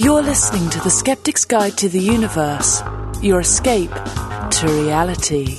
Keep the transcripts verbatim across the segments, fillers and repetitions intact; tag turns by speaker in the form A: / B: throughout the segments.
A: You're listening to The Skeptic's Guide to the Universe, your escape to reality.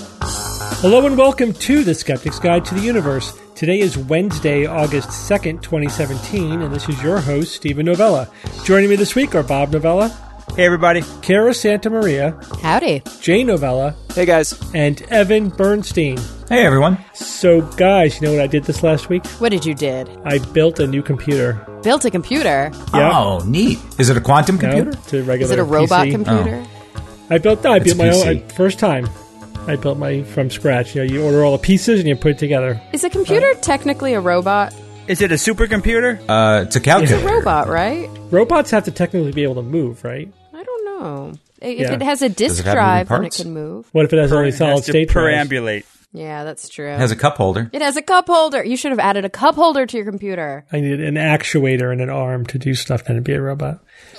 B: Hello and welcome to The Skeptic's Guide to the Universe. Today is Wednesday, August second, twenty seventeen, and this is your host, Stephen Novella. Joining me this week are Bob Novella.
C: Hey, everybody.
B: Kara Santa Maria.
D: Howdy.
B: Jay Novella.
C: Hey, guys.
B: And Evan Bernstein.
E: Hey, everyone.
B: So, guys, you know what I did this last week?
D: What did you did?
B: I built a new computer.
D: Built a computer?
B: Yeah.
E: Oh, neat. Is it a quantum computer?
B: No, it's a regular
D: Is it a robot
B: P C.
D: computer?
E: Oh.
B: I built, no, I built my
E: P C.
B: own, I, first time. I built my from scratch. You know, you order all the pieces and you put it together.
D: Is a computer uh, technically a robot?
C: Is it a supercomputer?
E: Uh, it's a calculator.
D: It's a robot, right?
B: Robots have to technically be able to move, right?
D: I don't know. If
B: Yeah.
D: it has a
E: Does
D: disk
E: it have
D: drive,
E: moving
D: then it
E: parts?
D: can move.
B: What if it has only
C: It has
B: solid
C: to
B: state drives?
C: perambulate.
D: Yeah, that's true.
E: It has a cup holder.
D: It has a cup holder. You should have added a cup holder to your computer.
B: I needed an actuator and an arm to do stuff, then it'd be a robot.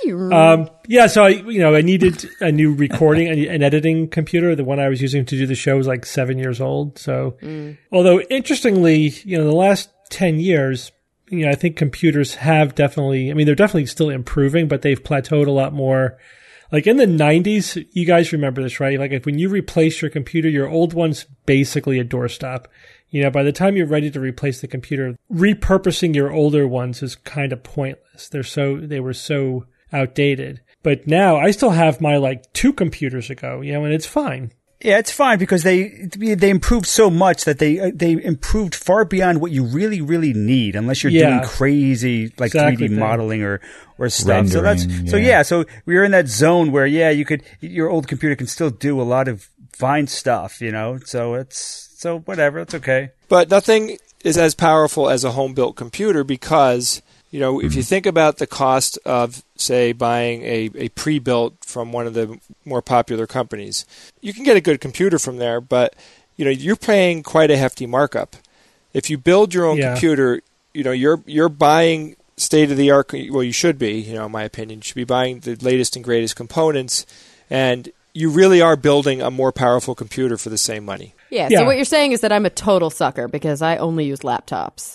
B: Um, yeah, so I, you know, I needed a new recording, an editing computer. The one I was using to do the show was like seven years old. So,
D: Mm.
B: although interestingly, you know, the last ten years, you know, I think computers have definitely, I mean, they're definitely still improving, but they've plateaued a lot more. Like in the nineties, you guys remember this, right? Like if when you replace your computer, your old one's basically a doorstop. You know, by the time you're ready to replace the computer, repurposing your older ones is kind of pointless. They're so, they were so outdated. But now I still have my like two computers ago, you know, and it's fine.
C: Yeah, it's fine because they they improved so much that they uh, they improved far beyond what you really really need, unless you're
B: Yeah.
C: doing crazy like
B: Exactly
C: three D
B: thing.
C: modeling or or stuff. so that's
E: Rendering,
C: so
E: yeah.
C: yeah. So we're in that zone where yeah, you could your old computer can still do a lot of fine stuff, you know. So it's so whatever, it's okay.
F: But nothing is as powerful as a home-built computer because, you know, if you think about the cost of, say, buying a, a pre-built from one of the more popular companies, you can get a good computer from there, but, you know, you're paying quite a hefty markup. If you build your own
B: Yeah.
F: computer, you know, you're you're buying state-of-the-art, well, you should be, you know, in my opinion, you should be buying the latest and greatest components, and you really are building a more powerful computer for the same money.
D: Yeah,
B: Yeah.
D: so what you're saying is that I'm a total sucker because I only use laptops.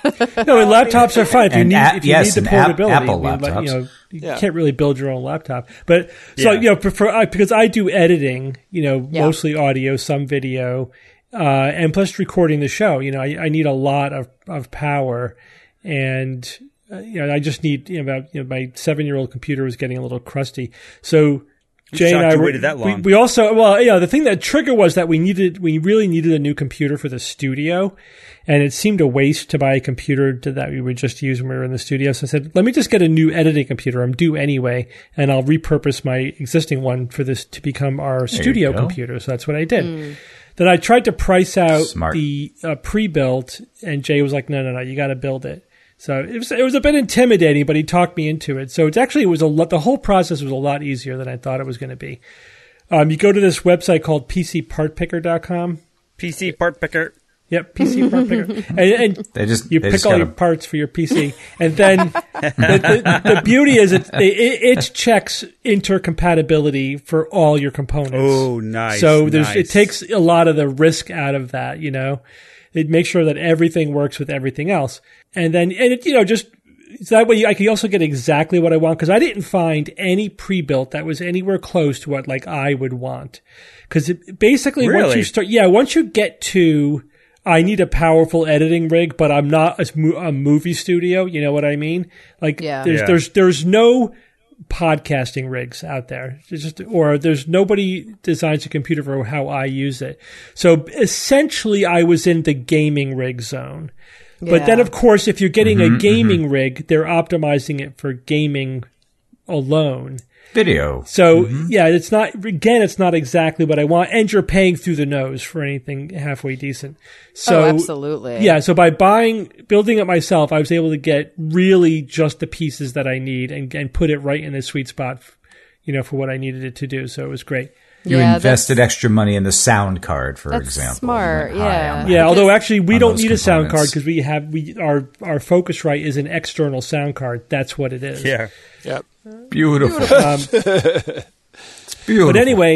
B: No, and laptops are fine if you
E: And
B: need
E: a-
B: if you
E: yes,
B: need the
E: and app-
B: portability.
E: Apple
B: I mean, like,
E: laptops.
B: you know, you
F: Yeah.
B: can't really build your own laptop. But so
C: Yeah.
B: you know, prefer I, because I do editing, you know,
D: Yeah.
B: mostly audio, some video, uh, and plus recording the show. You know, I, I need a lot of of power, and uh, you know, I just need you know, about, you know, my seven year old computer was getting a little crusty, so. Jay and
C: shocked
B: I
C: you
B: were-
C: waited that
B: we,
C: long.
B: we also well, yeah. The thing that triggered was that we needed, we really needed a new computer for the studio, and it seemed a waste to buy a computer to, that we would just use when we were in the studio. So I said, let me just get a new editing computer. I'm due anyway, and I'll repurpose my existing one for this to become our studio
E: go.
B: computer. So that's what I did. Then I tried to price out
E: Smart.
B: the uh, pre-built, and Jay was like, no, no, no, you got to build it. So it was it was a bit intimidating, but he talked me into it. So it's actually it was a lot, the whole process was a lot easier than I thought it was going to be. Um, you go to this website called P C part picker dot com.
C: P C part picker.
B: Yep, P C part picker, and, and
E: They just
B: you
E: they
B: pick
E: just
B: all
E: gotta-
B: your parts for your P C, and then the, the, the beauty is it, it it checks intercompatibility for all your components.
C: Oh, nice.
B: So there's
C: nice.
B: it takes a lot of the risk out of that. You know, it makes sure that everything works with everything else, and then and it you know just. So that way I can also get exactly what I want, because I didn't find any pre-built that was anywhere close to what like I would want. Because basically once
C: Really?
B: you start, yeah, once you get to, I need a powerful editing rig, but I'm not a, mo- a movie studio. You know what I mean? Like
D: Yeah.
B: there's
C: Yeah.
B: there's there's no podcasting rigs out there. There's just or there's nobody designs a computer for how I use it. So essentially, I was in the gaming rig zone. But then,
D: Yeah.
B: of course, if you're getting a gaming rig, they're optimizing it for gaming alone.
E: video.
B: So, yeah, it's not, again, it's not exactly what I want. And you're paying through the nose for anything halfway decent. So,
D: oh, absolutely.
B: yeah, so by buying, building it myself, I was able to get really just the pieces that I need and, and put it right in a sweet spot, you know, for what I needed it to do. So it was great.
E: You
D: Yeah,
E: invested extra money in the sound card, for
D: That's
E: example.
D: smart,
E: You went high
D: yeah.
E: on that.
B: Yeah, although actually we
E: on
B: don't
E: those
B: need a sound card
E: components.
B: because we have we our our Focusrite is an external sound card. That's what it is.
C: Yeah.
F: Yep.
E: Beautiful.
B: Um,
E: It's beautiful.
B: but anyway,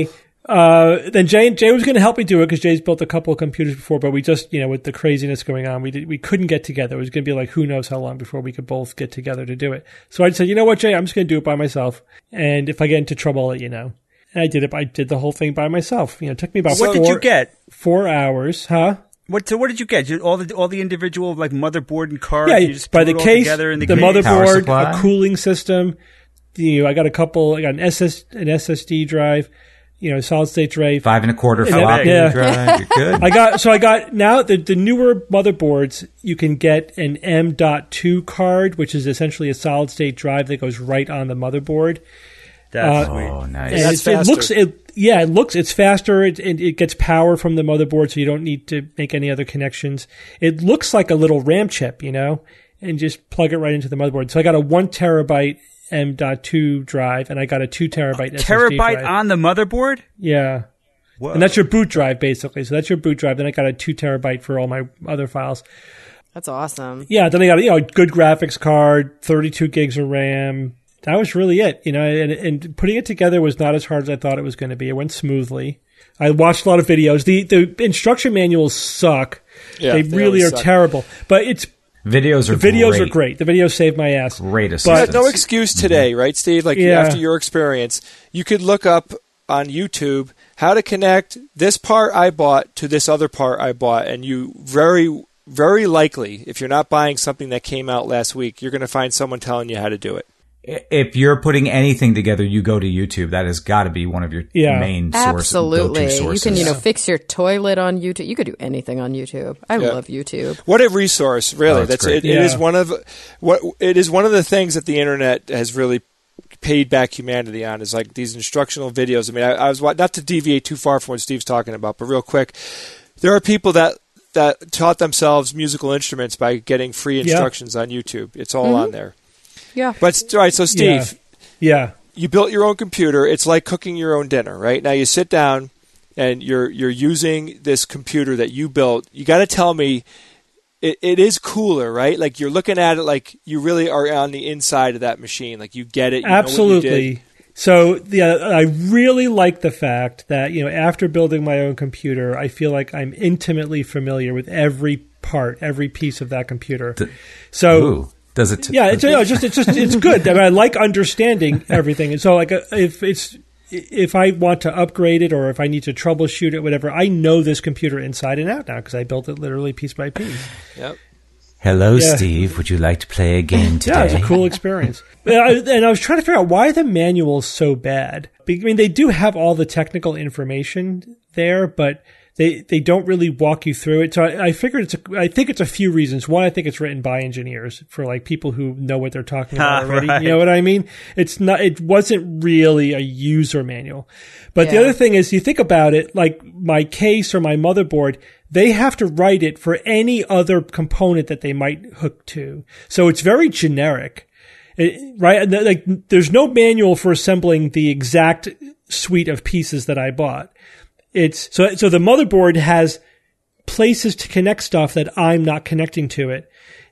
B: Uh, then Jay Jay was going to help me do it because Jay's built a couple of computers before, but we just, you know, with the craziness going on, we did, we couldn't get together. It was going to be like who knows how long before we could both get together to do it. So I said, you know what, Jay, I'm just going to do it by myself, and if I get into trouble, I'll let you know. And I did it. I did the whole thing by myself. You know, it took me about.
C: What
B: four,
C: did you get?
B: Four hours, huh?
C: What so what did you get? You, all the all the individual like motherboard and card.
B: Yeah,
C: you just
B: by
C: put
B: the
C: it all
B: case,
C: together in the,
B: the
C: case?
B: motherboard,
E: supply?
B: a cooling system. You know, I got a couple. I got an S S an S S D drive. You know, solid state drive.
E: Five and a quarter
B: then-
E: floppy
B: yeah.
E: drive. You're good.
B: I got so I got now the the newer motherboards. You can get an M dot two card, which is essentially a solid state drive that goes right on the motherboard.
C: That's
B: Uh,
C: sweet.
E: Oh, nice.
B: And
F: That's
B: it's- it
F: faster.
B: looks it yeah it looks it's faster. It, it it gets power from the motherboard, so you don't need to make any other connections. It looks like a little RAM chip, you know, and just plug it right into the motherboard. So I got a one terabyte M dot two drive, and I got a two terabyte S S D
C: Terabyte
B: drive.
C: on the motherboard?
B: Yeah.
C: Whoa.
B: And that's your boot drive, basically. So that's your boot drive. Then I got a two terabyte for all my other files.
D: That's awesome.
B: Yeah. Then I got, you know, a good graphics card, thirty-two gigs of RAM. That was really it, you know, and, and putting it together was not as hard as I thought it was going to be. It went smoothly. I watched a lot of videos. The the instruction manuals suck.
F: Yeah,
B: they,
F: they
B: really
F: always
B: are
F: suck.
B: terrible. But it's
E: Videos are
B: the videos
E: great.
B: are great. The videos saved my ass.
E: Great
F: You
E: assistance.
F: had no excuse today, right, Steve? Like
B: Yeah.
F: after your experience, you could look up on YouTube how to connect this part I bought to this other part I bought, and you very, very likely, if you're not buying something that came out last week, you're going to find someone telling you how to do it.
E: If you're putting anything together, you go to YouTube. That has got to be one of your
B: Yeah.
E: main source,
D: Absolutely.
E: go-to
D: You
E: sources.
D: can, you know, fix your toilet on YouTube. You could do anything on YouTube. I
F: Yeah.
D: love YouTube.
F: What a resource, really!
E: Oh, it's
F: That's
E: great.
F: it, it is
B: Yeah.
F: one of what it is one of the things that the internet has really paid back humanity on is like these instructional videos. I mean, I, I was wa- not to deviate too far from what Steve's talking about, but real quick, there are people that that taught themselves musical instruments by getting free instructions on YouTube. It's all on there.
D: Yeah.
F: But all right, so Steve,
B: Yeah.
F: you built your own computer. It's like cooking your own dinner, right? Now you sit down and you're you're using this computer that you built. You got to tell me it, it is cooler, right? Like you're looking at it like you really are on the inside of that machine. Like you get it. You Know what you
B: Absolutely.
F: did.
B: So the uh, I really like the fact that, you know, after building my own computer, I feel like I'm intimately familiar with every part, every piece of that computer. So
E: Ooh, does it? T-
B: yeah, it's, you know, just it's just it's good. I, mean, I like understanding everything, and so like uh, if it's if I want to upgrade it or if I need to troubleshoot it, whatever, I know this computer inside and out now because I built it literally piece by piece.
F: Yep.
E: Hello,
B: Yeah.
E: Steve. Would you like to play a game today?
B: Yeah, it's a cool experience. And I, and I was trying to figure out why are the manuals so bad. I mean, they do have all the technical information there, but they they don't really walk you through it. So I, I figured it's a, I think it's a few reasons. One, I think it's written by engineers for like people who know what they're talking about
C: Ah,
B: already.
C: right.
B: You know what I mean? It's not. It wasn't really a user manual. But the
D: Yeah.
B: other thing is, you think about it, like my case or my motherboard, they have to write it for any other component that they might hook to. So it's very generic. It, right? And, like, there's no manual for assembling the exact suite of pieces that I bought. It's so, so the motherboard has places to connect stuff that I'm not connecting to it.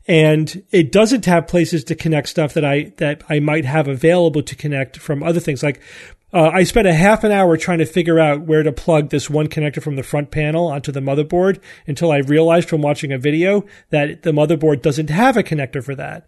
B: And it doesn't have places to connect stuff that I, that I might have available to connect from other things. Like, uh, I spent a half an hour trying to figure out where to plug this one connector from the front panel onto the motherboard until I realized from watching a video that the motherboard doesn't have a connector for that.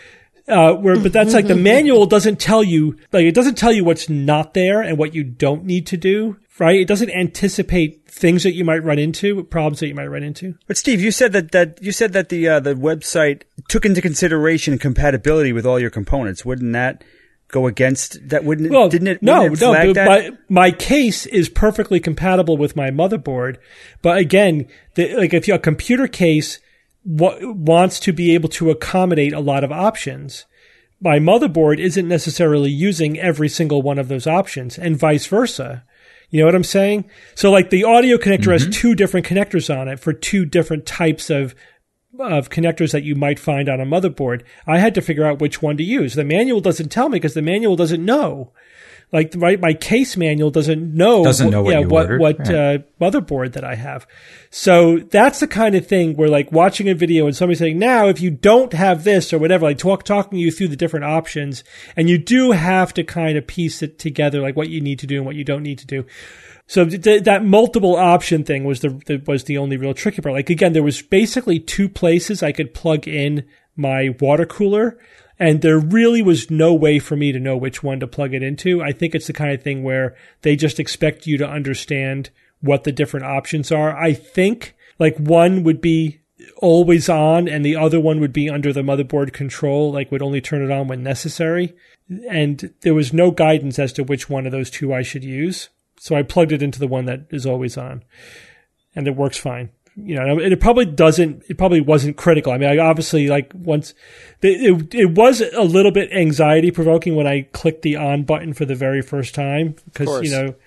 B: Uh, where, but that's like the manual doesn't tell you, like, it doesn't tell you what's not there and what you don't need to do, right? It doesn't anticipate things that you might run into, problems that you might run into.
C: But Steve, you said that, that you said that the uh, the website took into consideration compatibility with all your components. Wouldn't that go against that? Wouldn't
B: Well,
C: didn't it?
B: no,
C: wouldn't it
B: no.
C: flag
B: but
C: that?
B: My, my case is perfectly compatible with my motherboard. But again, the, like if you, a computer case w- wants to be able to accommodate a lot of options, my motherboard isn't necessarily using every single one of those options, and vice versa. You know what I'm saying? So like the audio connector has two different connectors on it for two different types of of connectors that you might find on a motherboard. I had to figure out which one to use. The manual doesn't tell me because the manual doesn't know. Like right, my case manual doesn't know
E: Doesn't know what
B: yeah,
E: you
B: what
E: ordered.
B: what
E: Right.
B: uh, motherboard that I have. So that's the kind of thing where like watching a video and somebody saying, now if you don't have this or whatever, like talk talking you through the different options, and you do have to kind of piece it together, like what you need to do and what you don't need to do. So th- that multiple option thing was the, the was the only real tricky part. Like again, there was basically two places I could plug in my water cooler, and there really was no way for me to know which one to plug it into. I think it's the kind of thing where they just expect you to understand what the different options are. I think like one would be always on and the other one would be under the motherboard control, like would only turn it on when necessary. And there was no guidance as to which one of those two I should use. So I plugged it into the one that is always on, and it works fine. You know, it probably doesn't, it probably wasn't critical. I mean, I obviously like once it, it was a little bit anxiety provoking when I clicked the on button for the very first time because, you know,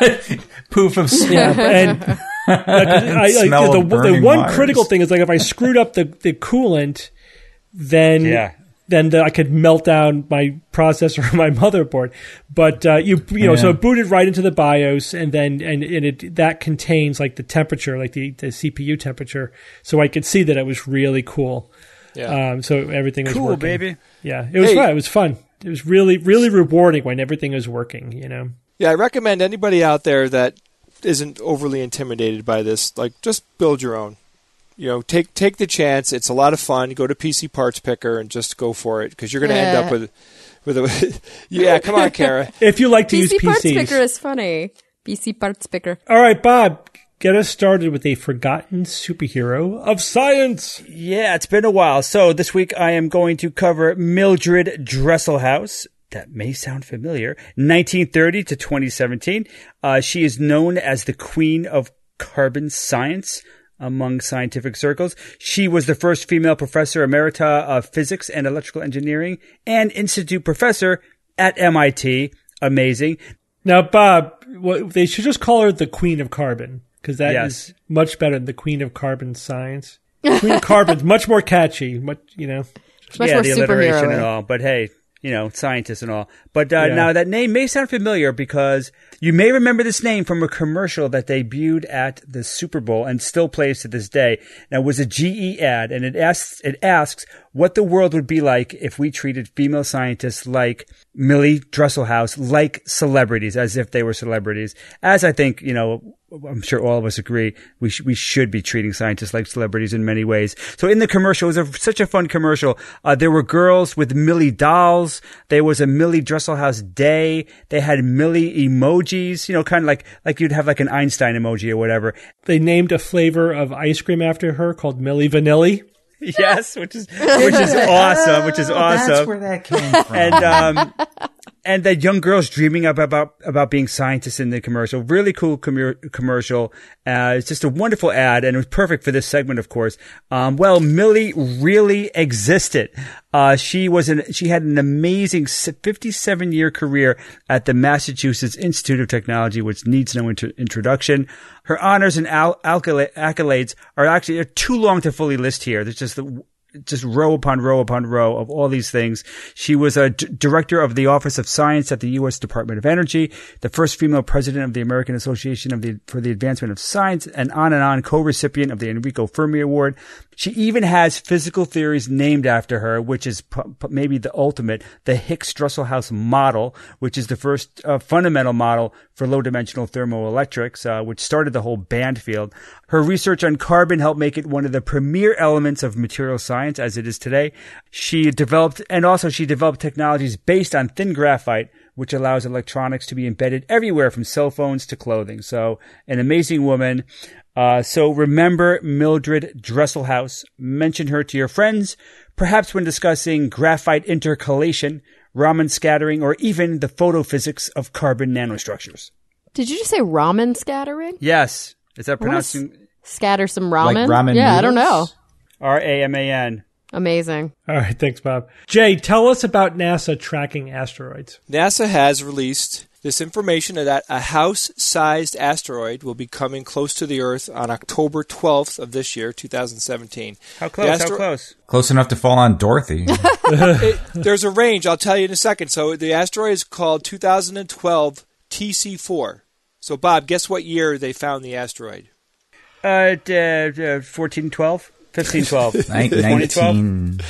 E: poof of smoke.
B: yeah, and like, I, like,
E: Smell
B: the,
E: of
B: the
E: burning
B: one
E: wires.
B: critical thing is like if I screwed up the, the coolant, then
C: Yeah.
B: then the, I could melt down my processor or my motherboard. But uh, you you know,
E: Yeah.
B: so it booted right into the BIOS, and then and, and it that contains like the temperature, like the, the C P U temperature, so I could see that it was really cool.
F: Yeah.
B: Um, so everything was
C: Cool,
B: working.
C: baby.
B: Yeah, it was
F: Hey.
B: fun. It was fun. It was really really rewarding when everything was working. You know.
F: Yeah, I recommend anybody out there that isn't overly intimidated by this, like just build your own. You know, take take the chance. It's a lot of fun. Go to P C Parts Picker and just go for it because you're going to end up with with a yeah. Come on, Kara.
B: If you like to
D: P C
B: use
D: Parts
B: P Cs.
D: Picker is funny. P C Parts Picker.
B: All right, Bob, get us started with a forgotten superhero of science.
C: Yeah, it's been a while. So this week I am going to cover Mildred Dresselhaus. That may sound familiar. nineteen thirty to twenty seventeen. Uh, she is known as the Queen of Carbon Science among scientific circles. She was the first female professor emerita of physics and electrical engineering and institute professor at M I T. Amazing.
B: Now, Bob, what, they should just call her the Queen of Carbon because that
C: Yes.
B: is much better than the Queen of Carbon Science. Queen of Carbon's much more catchy. Much, you know.
D: Much
C: yeah,
D: more
C: the alliteration
D: superhero-y.
C: and all. But hey, you know, scientists and all. But uh,
B: Yeah.
C: now that name may sound familiar because you may remember this name from a commercial that debuted at the Super Bowl and still plays to this day. Now, it was a G E ad, and it asks it asks what the world would be like if we treated female scientists like Millie Dresselhaus, like celebrities, as if they were celebrities. As I think, you know, I'm sure all of us agree, we sh- we should be treating scientists like celebrities in many ways. So in the commercial, it was a, such a fun commercial. Uh, there were girls with Millie dolls. There was a Millie Dresselhaus day. They had Millie emojis, you know, kind of like, like you'd have like an Einstein emoji or whatever.
B: They named a flavor of ice cream after her called Milli Vanilli.
C: Yes, which is, which is awesome, which is awesome.
E: That's where that came from.
C: and um and that young girls dreaming up about about being scientists in the commercial. Really cool com- commercial. Uh, it's just a wonderful ad, and it was perfect for this segment, of course. Um, well, Millie really existed. Uh, she was an she had an amazing fifty-seven year career at the Massachusetts Institute of Technology, which needs no inter- introduction. Her honors and al- accolades are actually are too long to fully list here. There's just the just row upon row upon row of all these things. She was a d- director of the Office of Science at the U S Department of Energy, the first female president of the American Association of the, for the Advancement of Science, and on and on, co-recipient of the Enrico Fermi Award. She even has physical theories named after her, which is p- p- maybe the ultimate, the Hicks-Dresselhaus model, which is the first uh, fundamental model for low-dimensional thermoelectrics, uh, which started the whole band field. Her research on carbon helped make it one of the premier elements of material science as it is today. She developed, and also she developed technologies based on thin graphite, which allows electronics to be embedded everywhere from cell phones to clothing. So an amazing woman. Uh, so remember Mildred Dresselhaus. Mention her to your friends, perhaps when discussing graphite intercalation, Raman scattering, or even the photophysics of carbon nanostructures.
D: Did you just say ramen scattering?
C: Yes. Is that
D: I wanna
C: pronouncing
D: Scatter some ramen?
E: Like ramen
D: yeah, I don't know.
E: noodles?
C: R A M A N?
D: Amazing.
B: All right, thanks, Bob. Jay, tell us about NASA tracking asteroids.
F: NASA has released this information that a house-sized asteroid will be coming close to the Earth on October twelfth of this year, two thousand seventeen.
C: How close? Astro- How close?
E: Close enough to fall on Dorothy.
F: it, there's a range. I'll tell you in a second. So the asteroid is called two thousand twelve T C four. So, Bob, guess what year they found the asteroid?
C: Uh, uh fourteen twelve? fifteen twelve?
E: nineteen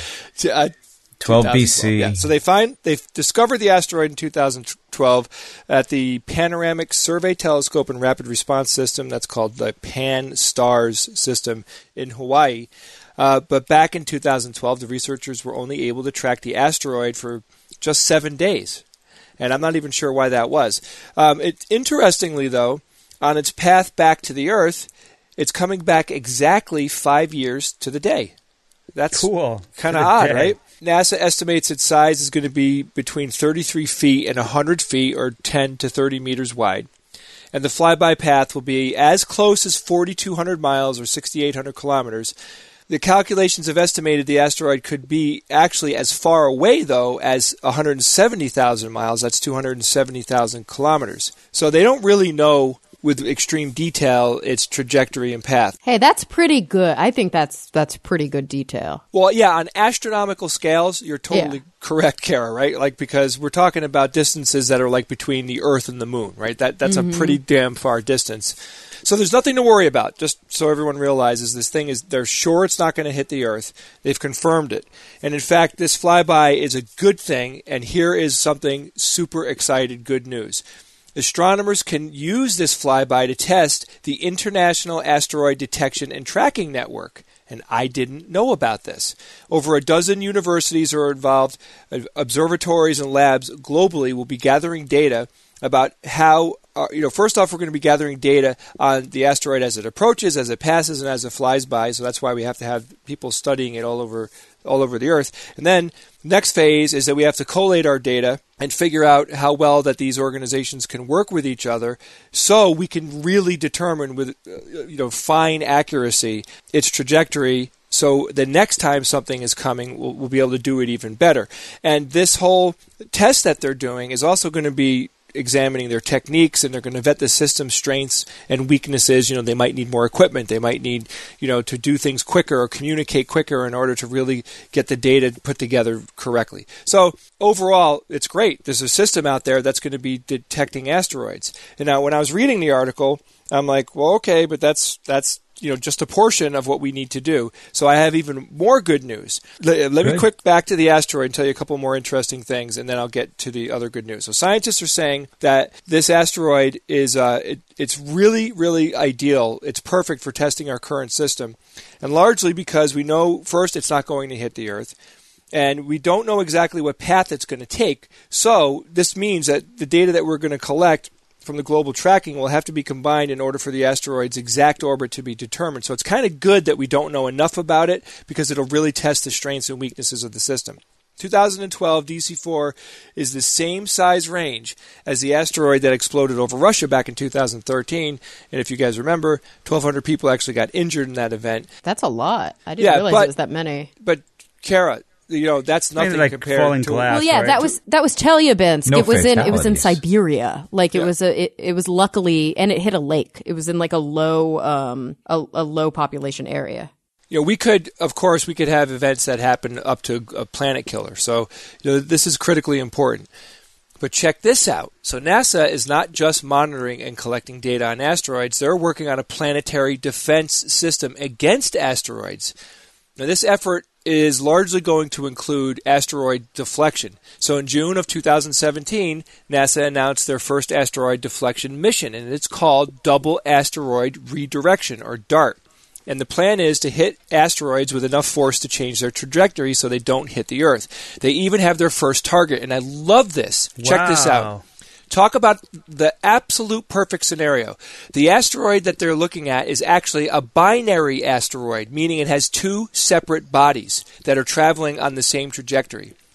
E: twelve B C.
F: Yeah. So they find they discovered the asteroid in two thousand twelve at the Panoramic Survey Telescope and Rapid Response System. That's called the Pan-STARRS system in Hawaii. Uh, but back in two thousand twelve, the researchers were only able to track the asteroid for just seven days. And I'm not even sure why that was. Um, it, interestingly, though, on its path back to the Earth, it's coming back exactly five years to the day. That's
C: cool.
F: Kind of odd, right? NASA estimates its size is going to be between thirty-three feet and one hundred feet, or ten to thirty meters wide. And the flyby path will be as close as forty-two hundred miles, or sixty-eight hundred kilometers. The calculations have estimated the asteroid could be actually as far away, though, as one hundred seventy thousand miles. That's two hundred seventy thousand kilometers. So they don't really know with extreme detail its trajectory and path.
D: Hey, that's pretty good. I think that's that's pretty good detail.
F: Well, yeah, on astronomical scales, you're totally
D: Yeah.
F: correct, Kara, right? Like, because we're talking about distances that are like between the Earth and the Moon, right? That That's mm-hmm. a pretty damn far distance. So there's nothing to worry about, just so everyone realizes this thing is, they're sure it's not going to hit the Earth. They've confirmed it. And in fact, this flyby is a good thing, and here is something super excited good news. Astronomers can use this flyby to test the International Asteroid Detection and Tracking Network. And I didn't know about this. Over a dozen universities are involved. Observatories and labs globally will be gathering data about how, uh, you know, first off, we're going to be gathering data on the asteroid as it approaches, as it passes, and as it flies by. So that's why we have to have people studying it all over all over the Earth. And then next phase is that we have to collate our data and figure out how well that these organizations can work with each other, so we can really determine with uh, you know fine accuracy its trajectory. So the next time something is coming, we'll, we'll be able to do it even better. And this whole test that they're doing is also going to be examining their techniques, and they're going to vet the system's strengths and weaknesses. You know, they might need more equipment. They might need, you know, to do things quicker or communicate quicker in order to really get the data put together correctly. So overall, it's great. There's a system out there that's going to be detecting asteroids. And now, when I was reading the article, I'm like, well, okay, but that's that's you know just a portion of what we need to do. So I have even more good news. Let, let me quick back to the asteroid and tell you a couple more interesting things, and then I'll get to the other good news. So scientists are saying that this asteroid is uh, it, it's really, really ideal. It's perfect for testing our current system, and largely because we know, first, it's not going to hit the Earth. And we don't know exactly what path it's going to take. So this means that the data that we're going to collect from the global tracking will have to be combined in order for the asteroid's exact orbit to be determined. So it's kind of good that we don't know enough about it, because it'll really test the strengths and weaknesses of the system. two thousand twelve D C four is the same size range as the asteroid that exploded over Russia back in two thousand thirteen. And if you guys remember, twelve hundred people actually got injured in that event.
D: That's a lot. I didn't
F: yeah,
D: realize
F: but,
D: it was that many.
F: But, Kara, you know, that's nothing
C: like
F: compared
C: falling
F: to
C: glass.
D: Well, yeah,
C: right?
D: that was that was Chelyabinsk.
E: No
D: it was in it was in
E: fatalities.
D: Siberia. Like it
F: Yeah.
D: was a it, it was luckily, and it hit a lake. It was in like a low um a, a low population area.
F: You know, we could, of course, we could have events that happen up to a planet killer. So, you know, this is critically important. But check this out. So NASA is not just monitoring and collecting data on asteroids. They're working on a planetary defense system against asteroids. Now, this effort is largely going to include asteroid deflection. So in June of two thousand seventeen, NASA announced their first asteroid deflection mission, and it's called Double Asteroid Redirection, or DART. And the plan is to hit asteroids with enough force to change their trajectory so they don't hit the Earth. They even have their first target, and I love this. Check this out.
C: Wow.
F: Talk about the absolute perfect scenario. The asteroid that they're looking at is actually a binary asteroid, meaning it has two separate bodies that are traveling on the same trajectory.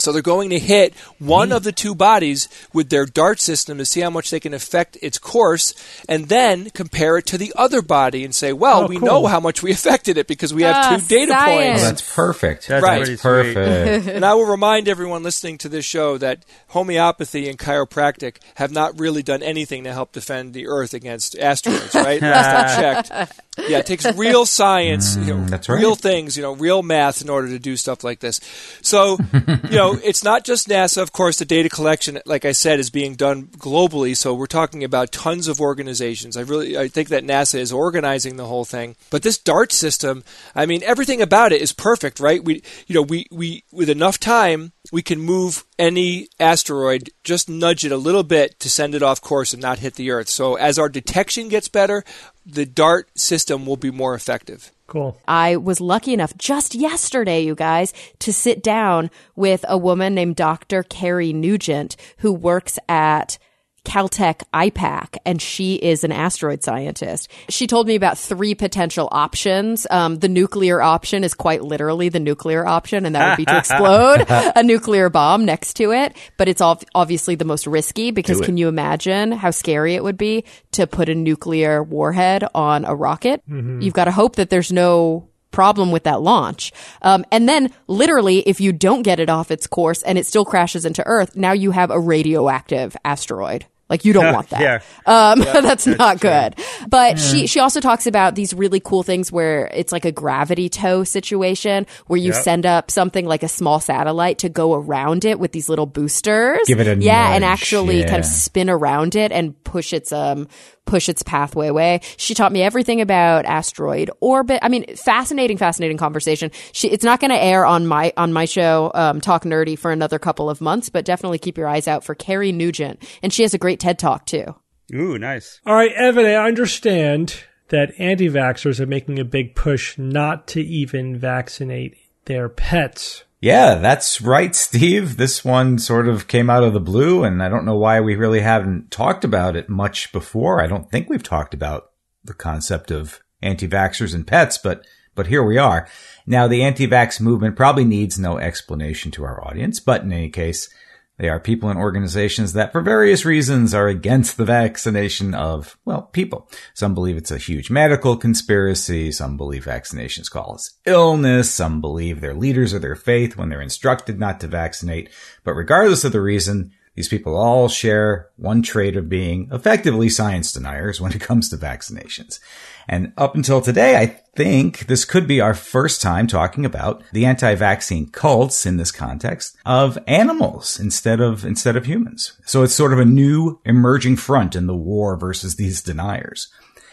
F: So they're going to hit one of the two bodies with their DART system to see how much they can affect its course, and then compare it to the other body and say, well,
B: Oh,
F: we
B: cool.
F: know how much we affected it because we have
D: Ah,
F: two data
D: science.
F: points.
E: Oh, that's perfect.
C: That's
F: Right.
C: pretty
E: Perfect.
C: sweet.
F: And I will remind everyone listening to this show that homeopathy and chiropractic have not really done anything to help defend the Earth against asteroids, right? Last I checked. Yeah, it takes real science, you know,
E: that's right.
F: real things, you know, real math in order to do stuff like this. So, you know, it's not just NASA. Of course, the data collection, like I said, is being done globally. So we're talking about tons of organizations. I really, I think that NASA is organizing the whole thing. But this DART system, I mean, everything about it is perfect, right? We, you know, we, we with enough time, we can move any asteroid, just nudge it a little bit to send it off course and not hit the Earth. So as our detection gets better, the DART system will be more effective.
B: Cool.
D: I was lucky enough just yesterday, you guys, to sit down with a woman named Doctor Carrie Nugent, who works at Caltech I PAC, and she is an asteroid scientist. She told me about three potential options. Um, the nuclear option is quite literally the nuclear option, and that would be to explode a nuclear bomb next to it. But it's ov- obviously the most risky because can you imagine how scary it would be to put a nuclear warhead on a rocket? Mm-hmm. You've got to hope that there's no problem with that launch. Um, and then literally, if you don't get it off its course and it still crashes into Earth, now you have a radioactive asteroid. Like, you don't want that.
C: Yeah.
D: Um, yeah, that's, that's not
C: true.
D: good. But yeah. she, she also talks about these really cool things where it's like a gravity tow situation where you
C: Yep.
D: send up something like a small satellite to go around it with these little boosters.
E: Give it a
D: Yeah.
E: nudge,
D: And actually
E: yeah.
D: kind of spin around it and push its, um, push its pathway away. She taught me everything about asteroid orbit. I mean, fascinating, fascinating conversation. She, it's not going to air on my, on my show, um, Talk Nerdy for another couple of months, but definitely keep your eyes out for Carrie Nugent. And she has a great TED Talk too.
C: Ooh, nice.
B: All right, Evan, I understand that anti-vaxxers are making a big push not to even vaccinate their pets.
E: Yeah, that's right, Steve. This one sort of came out of the blue, and I don't know why we really haven't talked about it much before. I don't think we've talked about the concept of anti-vaxxers and pets, but but here we are. Now, the anti-vax movement probably needs no explanation to our audience, but in any case, they are people and organizations that, for various reasons, are against the vaccination of, well, people. Some believe it's a huge medical conspiracy. Some believe vaccinations cause illness. Some believe their leaders are their faith when they're instructed not to vaccinate. But regardless of the reason, these people all share one trait of being effectively science deniers when it comes to vaccinations. And up until today, I think this could be our first time talking about the anti-vaccine cults in this context of animals instead of instead of humans. So it's sort of a new emerging front in the war versus these deniers.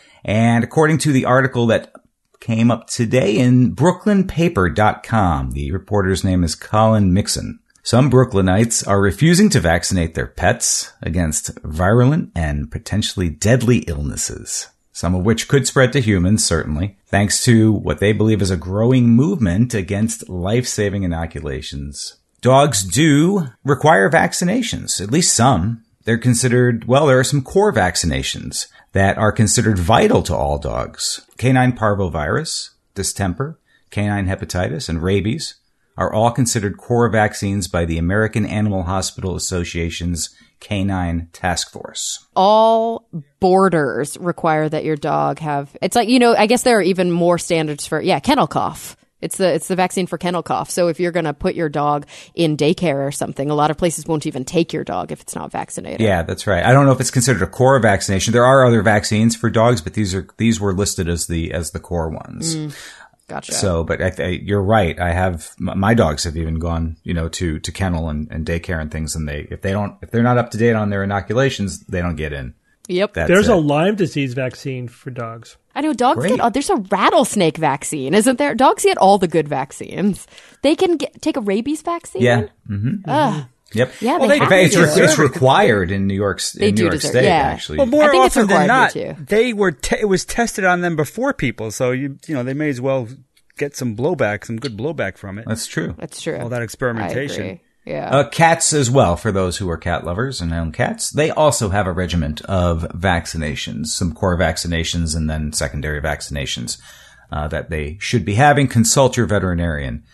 E: And according to the article that came up today in brooklyn paper dot com, the reporter's name is Colin Mixon. Some Brooklynites are refusing to vaccinate their pets against virulent and potentially deadly illnesses, some of which could spread to humans, certainly, thanks to what they believe is a growing movement against life-saving inoculations. Dogs do require vaccinations, at least some. They're considered, well, there are some core vaccinations that are considered vital to all dogs. Canine parvovirus, distemper, canine hepatitis, and rabies are all considered core vaccines by the American Animal Hospital Association's Canine Task Force.
D: All borders require that your dog have, it's like, you know, I guess there are even more standards for, yeah, kennel cough. It's the, it's the vaccine for kennel cough. So if you're going to put your dog in daycare or something, a lot of places won't even take your dog if it's not vaccinated.
E: Yeah, that's right. I don't know if it's considered a core vaccination. There are other vaccines for dogs, but these are, these were listed as the, as the core ones.
D: Mm. Gotcha.
E: So, but I, I, you're right. I have, my dogs have even gone, you know, to, to kennel and, and daycare and things. And they, if they don't, if they're not up to date on their inoculations, they don't get in.
D: Yep.
E: That's
B: There's
E: it.
B: a Lyme disease vaccine for dogs.
D: I know dogs
E: Great.
D: get, oh, there's a rattlesnake vaccine, isn't there? Dogs get all the good vaccines. They can get, take a rabies vaccine.
E: Yeah. Mm-hmm.
D: Ugh.
E: Yep.
D: Yeah,
C: Well,
D: they,
C: they-
D: have
E: It's,
D: to.
E: re- it's required in New York,
D: They
E: in New
D: do
E: York
D: deserve-
E: State,
D: yeah.
E: actually.
C: Well, more
D: I think it's
C: often than not,
D: required here, too.
C: they were te- it was tested on them before people, so you you know they may as well get some blowback, some good blowback from it.
E: That's true.
D: That's true.
C: All that experimentation.
D: I agree. Yeah.
E: Uh, cats as well, for those who are cat lovers and own cats. They also have a regiment of vaccinations, some core vaccinations and then secondary vaccinations uh, that they should be having. Consult your veterinarian.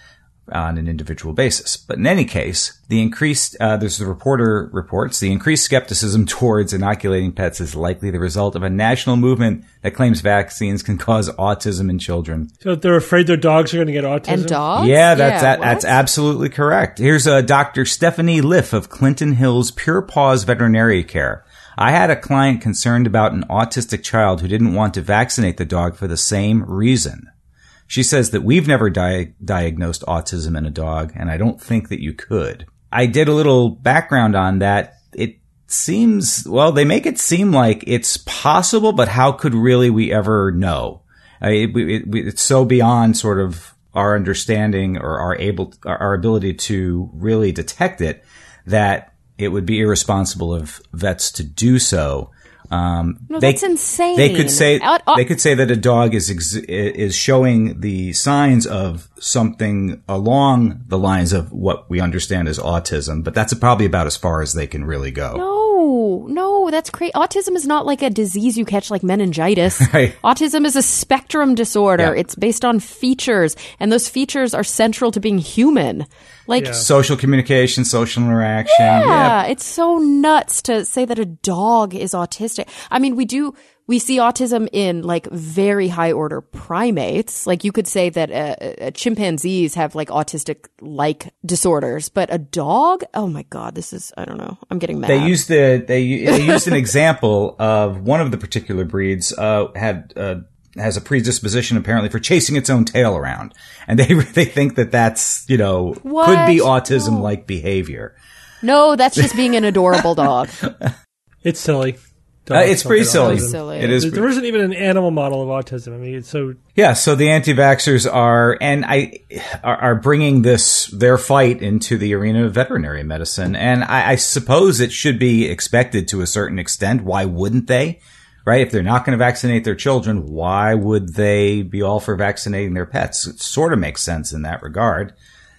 E: on an individual basis. But in any case, the increased, uh, there's the reporter reports, the increased skepticism towards inoculating pets is likely the result of a national movement that claims vaccines can cause autism in children.
B: So they're afraid their dogs are going to get autism?
D: And dogs?
E: Yeah, that's, that,
D: what?
E: that's absolutely correct. Here's uh, Doctor Stephanie Liff of Clinton Hills Pure Paws Veterinary Care. I had a client concerned about an autistic child who didn't want to vaccinate the dog for the same reason. She says that we've never di- diagnosed autism in a dog, and I don't think that you could. I did a little background on that. It seems, well, they make it seem like it's possible, but how could really we ever know? Uh, it, it, it's so beyond sort of our understanding or our able, our ability to really detect it that it would be irresponsible of vets to do so. Um,
D: No,
E: they,
D: that's insane.
E: They could say
D: Out- uh,
E: they could say that a dog is ex- is showing the signs of something along the lines of what we understand as autism, but that's probably about as far as they can really go.
D: No, no, that's crazy. Autism is not like a disease you catch like meningitis.
E: Right.
D: Autism is a spectrum disorder.
E: Yeah.
D: It's based on features, and those features are central to being human. Like,
B: Yeah.
E: Social communication, social interaction.
D: yeah, it's so nuts to say that a dog is autistic. I mean, we do, we see autism in like very high order primates. Like you could say that uh, uh, chimpanzees have like autistic like disorders, but a dog? Oh my God, this is, I don't know. I'm getting mad.
E: They used the they, they used an example of one of the particular breeds uh, had uh, has a predisposition apparently for chasing its own tail around, and they they think that that's you know
D: What?
E: could be autism like behavior.
D: No, that's just being an adorable dog.
B: It's silly.
E: Uh, it's pretty
B: Dogs
E: silly.
B: don't have autism.
D: Silly.
E: It is.
B: There isn't even an animal model of autism. I mean, it's so
E: Yeah, so the anti-vaxxers are, and I, are, are bringing this, their fight into the arena of veterinary medicine. And I, I suppose it should be expected to a certain extent. Why wouldn't they? Right? If they're not going to vaccinate their children, why would they be all for vaccinating their pets? It sort of makes sense in that regard.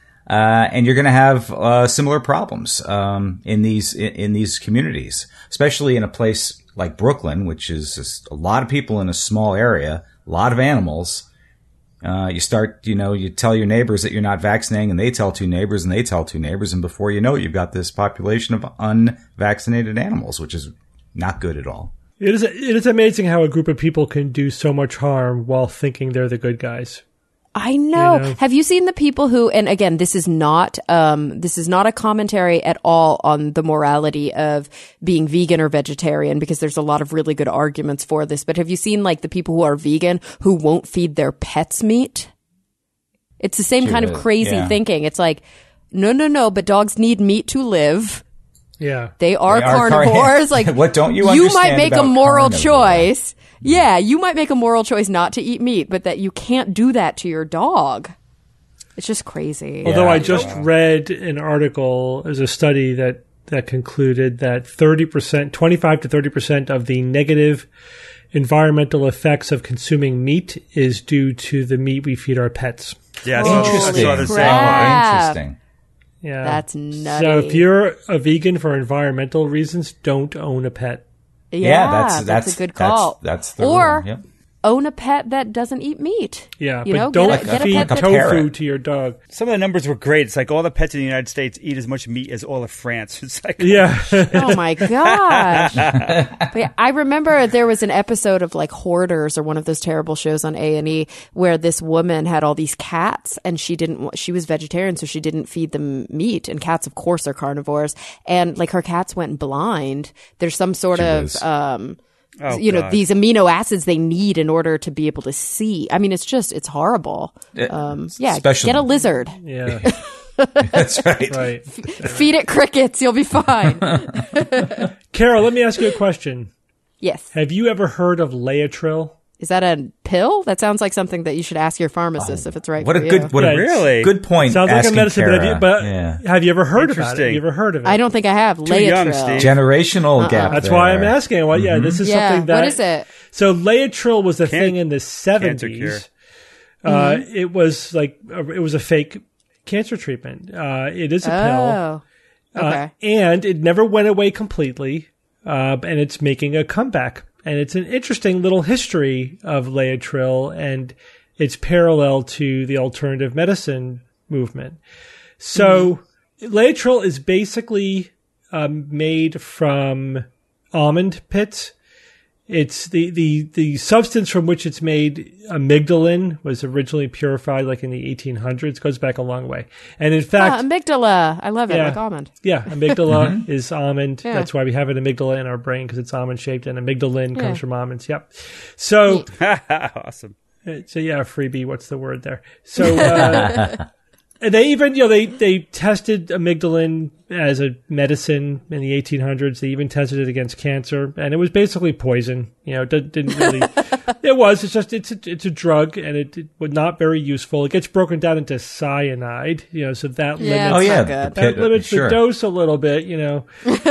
E: Uh, and you're going to have uh, similar problems um, in these in, in these communities, especially in a place like Brooklyn, which is just a lot of people in a small area, a lot of animals. Uh, you start, you know, you tell your neighbors that you're not vaccinating, and they tell two neighbors, and they tell two neighbors, and before you know it, you've got this population of unvaccinated animals, which is not good at all.
B: it is. It is amazing how a group of people can do so much harm while thinking they're the good guys.
D: I know.
B: You know?
D: Have you seen the people who, and again, this is not, um, this is not a commentary at all on the morality of being vegan or vegetarian, because there's a lot of really good arguments for this. But have you seen like the people who are vegan who won't feed their pets meat? It's the same kind of
E: Sure,
D: crazy
E: yeah.
D: thinking. It's like, no, no, no, but dogs need meat to live.
B: Yeah.
D: They are
E: They are car-
D: carnivores. Like,
E: What don't you
D: You might
E: understand
D: make a
E: about
D: moral
E: carnivore?
D: choice. Yeah, you might make a moral choice not to eat meat, but that you can't do that to your dog. It's just crazy.
B: Although
E: Yeah,
B: I just
E: yeah.
B: read an article, there's a study that, that concluded that thirty percent, twenty-five to thirty percent of the negative environmental effects of consuming meat is due to the meat we feed our pets.
C: Yeah, I saw, I
E: Interesting.
C: saw the same
D: crap.
C: one.
E: Interesting.
B: Yeah.
D: That's nutty.
B: So if you're a vegan for environmental reasons, don't own a pet.
D: yeah,
E: Yeah, that's that's
D: a good
E: that's-
D: call.
E: That's, the
D: or
E: rule. Yep.
D: own a pet that doesn't eat meat.
B: Yeah,
D: You
B: but
D: know,
B: don't
D: get a- get a
B: feed
D: pet that-
B: tofu
E: Parrot.
B: to your dog.
C: Some of the numbers were great. It's like all the pets in the United States eat as much meat as all of France. It's like,
B: Yeah.
D: Oh my gosh. But yeah, I remember there was an episode of like Hoarders or one of those terrible shows on A and E where this woman had all these cats and she didn't, wa- she was vegetarian, so she didn't feed them meat. And cats, of course, are carnivores. And like her cats went blind. There's some sort of,
E: Jeez.
D: um,
C: Oh,
D: you know,
C: God.
D: these amino acids they need in order to be able to see. I mean, it's just, it's horrible. Um, yeah,
E: special-
D: get a lizard.
B: Yeah.
E: That's right.
B: Right.
D: Feed it crickets. You'll be fine.
B: Carol, let me ask you a question.
D: Yes.
B: Have you ever heard of Laetrile?
D: Is that a pill? That sounds like something that you should ask your pharmacist if it's right
E: What
D: for
E: a
D: you.
E: good, what
B: Yeah,
E: a
B: it's-
C: Really?
E: good point.
B: Sounds like a
E: asking
B: medicine, but, have you,
E: Kara.
B: but
E: yeah.
B: have you ever heard about it?
C: Interesting.
B: Have you ever heard of it?
D: I don't think I have.
C: Too young,
D: Laetrile.
C: Steve.
E: Generational gap.
B: That's
E: there.
B: why I'm asking. Well, yeah, this is
D: Yeah.
B: something that.
D: What is it?
B: So Laetrile was a
C: Can-
B: thing in the
C: cure.
B: seventies. Uh, it was like a, it was a fake cancer treatment. Uh, it is a
D: Oh.
B: pill, uh,
D: Okay.
B: and it never went away completely. Uh, and it's making a comeback. And it's an interesting little history of Laetrile and its parallel to the alternative medicine movement. So mm-hmm. Laetrile is basically um, made from almond pits. It's the, the, the substance from which it's made, amygdalin, was originally purified like in the eighteen hundreds. Goes back a long way. And in fact...
D: Ah, amygdala. I love it,
B: yeah,
D: like almond.
B: Yeah, amygdala is almond.
D: Yeah.
B: That's why we have an amygdala in our brain, because it's almond-shaped, and amygdalin yeah. comes from almonds. Yep. So...
C: Awesome.
B: So yeah, freebie, what's the word there? So... Uh, and they even, you know, they, they tested amygdalin as a medicine in the eighteen hundreds. They even tested it against cancer, and it was basically poison. You know, it didn't really. It was. It's just it's a, it's a drug, and it, it was not very useful. It gets broken down into cyanide. You know, so that
D: yeah,
B: limits.
E: Oh yeah,
D: that
B: that limits
E: sure.
B: the dose a little bit. You know.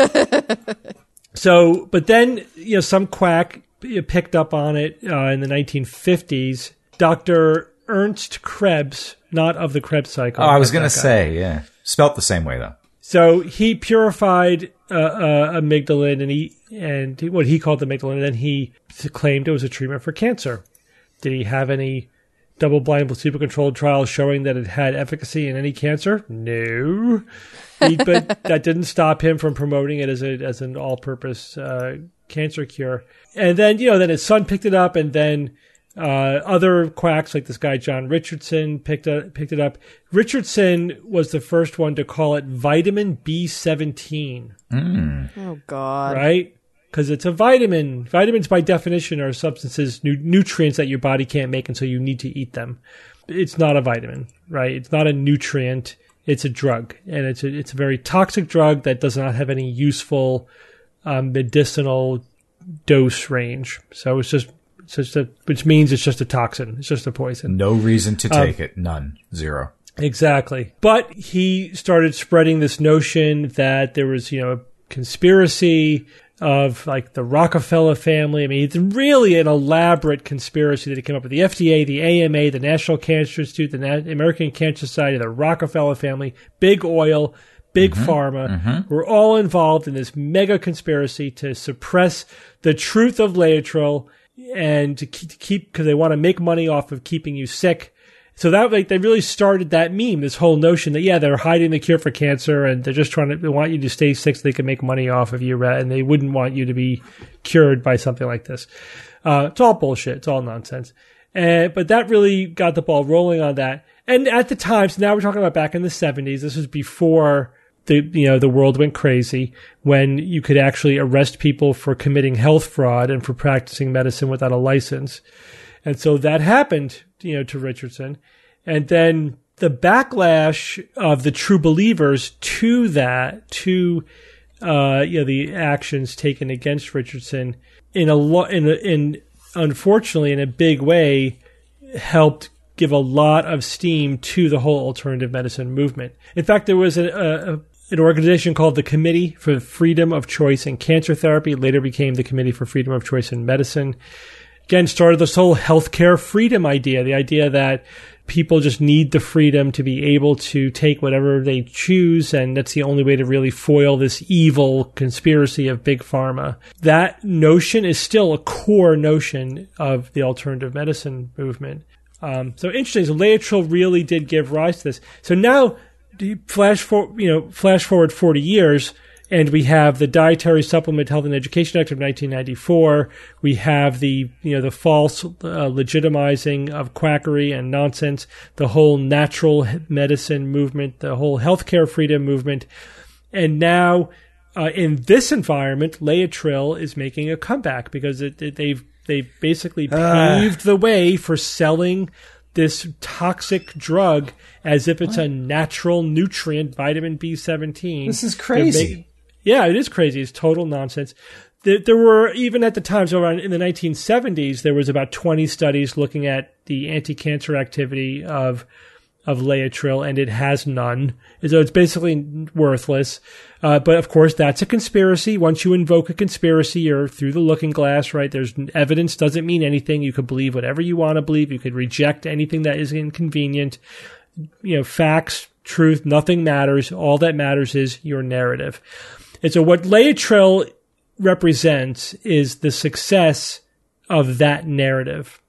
B: So, but then you know, some quack picked up on it uh, in the nineteen fifties. Doctor Ernst Krebs, not of the Krebs cycle.
E: Oh, I was going to say, yeah. Spelt the same way, though.
B: So he purified uh, uh, amygdalin, and he and what he called the amygdalin, and then he claimed it was a treatment for cancer. Did he have any double-blind, placebo-controlled trials showing that it had efficacy in any cancer? No. He, but that didn't stop him from promoting it as a as an all-purpose uh, cancer cure. And then, you know, then his son picked it up, and then Uh, other quacks like this guy John Richardson picked up, picked it up. Richardson was the first one to call it vitamin B seventeen.
E: Mm.
D: Oh God!
B: Right? Because it's a vitamin. Vitamins, by definition, are substances, nu- nutrients that your body can't make, and so you need to eat them. It's not a vitamin, right? It's not a nutrient. It's a drug, and it's a, it's a very toxic drug that does not have any useful um, medicinal dose range. So it's just. It's just a, which means it's just a toxin. It's just a poison.
E: No reason to take
B: um,
E: it. None. Zero.
B: Exactly. But he started spreading this notion that there was, you know, a conspiracy of like the Rockefeller family. I mean, it's really an elaborate conspiracy that he came up with. The F D A, the A M A, the National Cancer Institute, the Na- American Cancer Society, the Rockefeller family, big oil, big mm-hmm, pharma, mm-hmm. were all involved in this mega conspiracy to suppress the truth of Laetrile, and to keep, because they want to make money off of keeping you sick. So that, like, they really started that meme, this whole notion that, yeah, they're hiding the cure for cancer, and they're just trying to, they want you to stay sick so they can make money off of you, and they wouldn't want you to be cured by something like this. Uh, it's all bullshit. It's all nonsense. And, but that really got the ball rolling on that. And at the time, so now we're talking about back in the seventies, this was before the, you know, the world went crazy, when you could actually arrest people for committing health fraud and for practicing medicine without a license. And so that happened, you know, to Richardson. And then the backlash of the true believers to that, to, uh, you know, the actions taken against Richardson in a lot, in, a, in, unfortunately, in a big way, helped give a lot of steam to the whole alternative medicine movement. In fact, there was a, a an organization called the Committee for Freedom of Choice in Cancer Therapy, later became the Committee for Freedom of Choice in Medicine. Again, started this whole healthcare freedom idea, the idea that people just need the freedom to be able to take whatever they choose, and that's the only way to really foil this evil conspiracy of big pharma. That notion is still a core notion of the alternative medicine movement. Um, so interesting. So Laetrile really did give rise to this. So now, flash for you know, flash forward forty years, and we have the Dietary Supplement Health and Education Act of nineteen ninety-four. We have the you know the false uh, legitimizing of quackery and nonsense, the whole natural medicine movement, the whole healthcare freedom movement, and now uh, in this environment, Laetrile is making a comeback because it, it, they've they basically paved uh. the way for selling this toxic drug as if it's what? a natural nutrient, vitamin B seventeen.
E: This is crazy.
B: Make, yeah, it is crazy. It's total nonsense. There, there were, even at the time, so around in the nineteen seventies, there was about twenty studies looking at the anti-cancer activity of of Laetrile, and it has none. So it's basically worthless. Uh, but of course, that's a conspiracy. Once you invoke a conspiracy, you're through the looking glass, right? There's evidence doesn't mean anything. You could believe whatever you want to believe. You could reject anything that is inconvenient. You know, facts, truth, nothing matters. All that matters is your narrative. And so what Laetrile represents is the success of that narrative.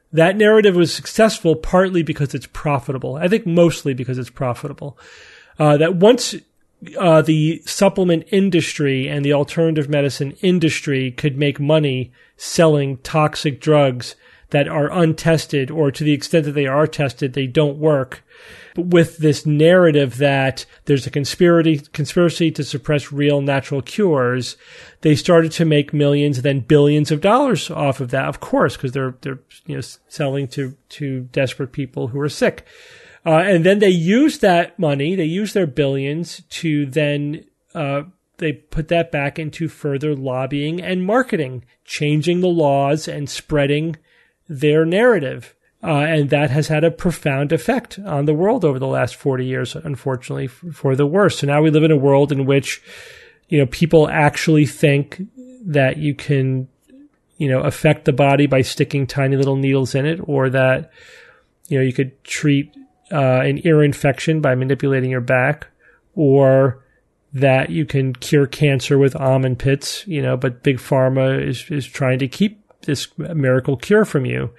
B: That narrative was successful partly because it's profitable. I think mostly because it's profitable. Uh, that once uh, the supplement industry and the alternative medicine industry could make money selling toxic drugs that are untested, or to the extent that they are tested, they don't work, with this narrative that there's a conspiracy conspiracy to suppress real natural cures, they started to make millions, then billions of dollars off of that, of course, because they're they're you know selling to to desperate people who are sick, uh, and then they use that money, they use their billions to then uh, they put that back into further lobbying and marketing, changing the laws and spreading their narrative. Uh, and that has had a profound effect on the world over the last forty years, unfortunately, f- for the worse. So now we live in a world in which, you know, people actually think that you can, you know, affect the body by sticking tiny little needles in it, or that, you know, you could treat uh, an ear infection by manipulating your back, or that you can cure cancer with almond pits, you know, but Big Pharma is, is trying to keep this miracle cure from you.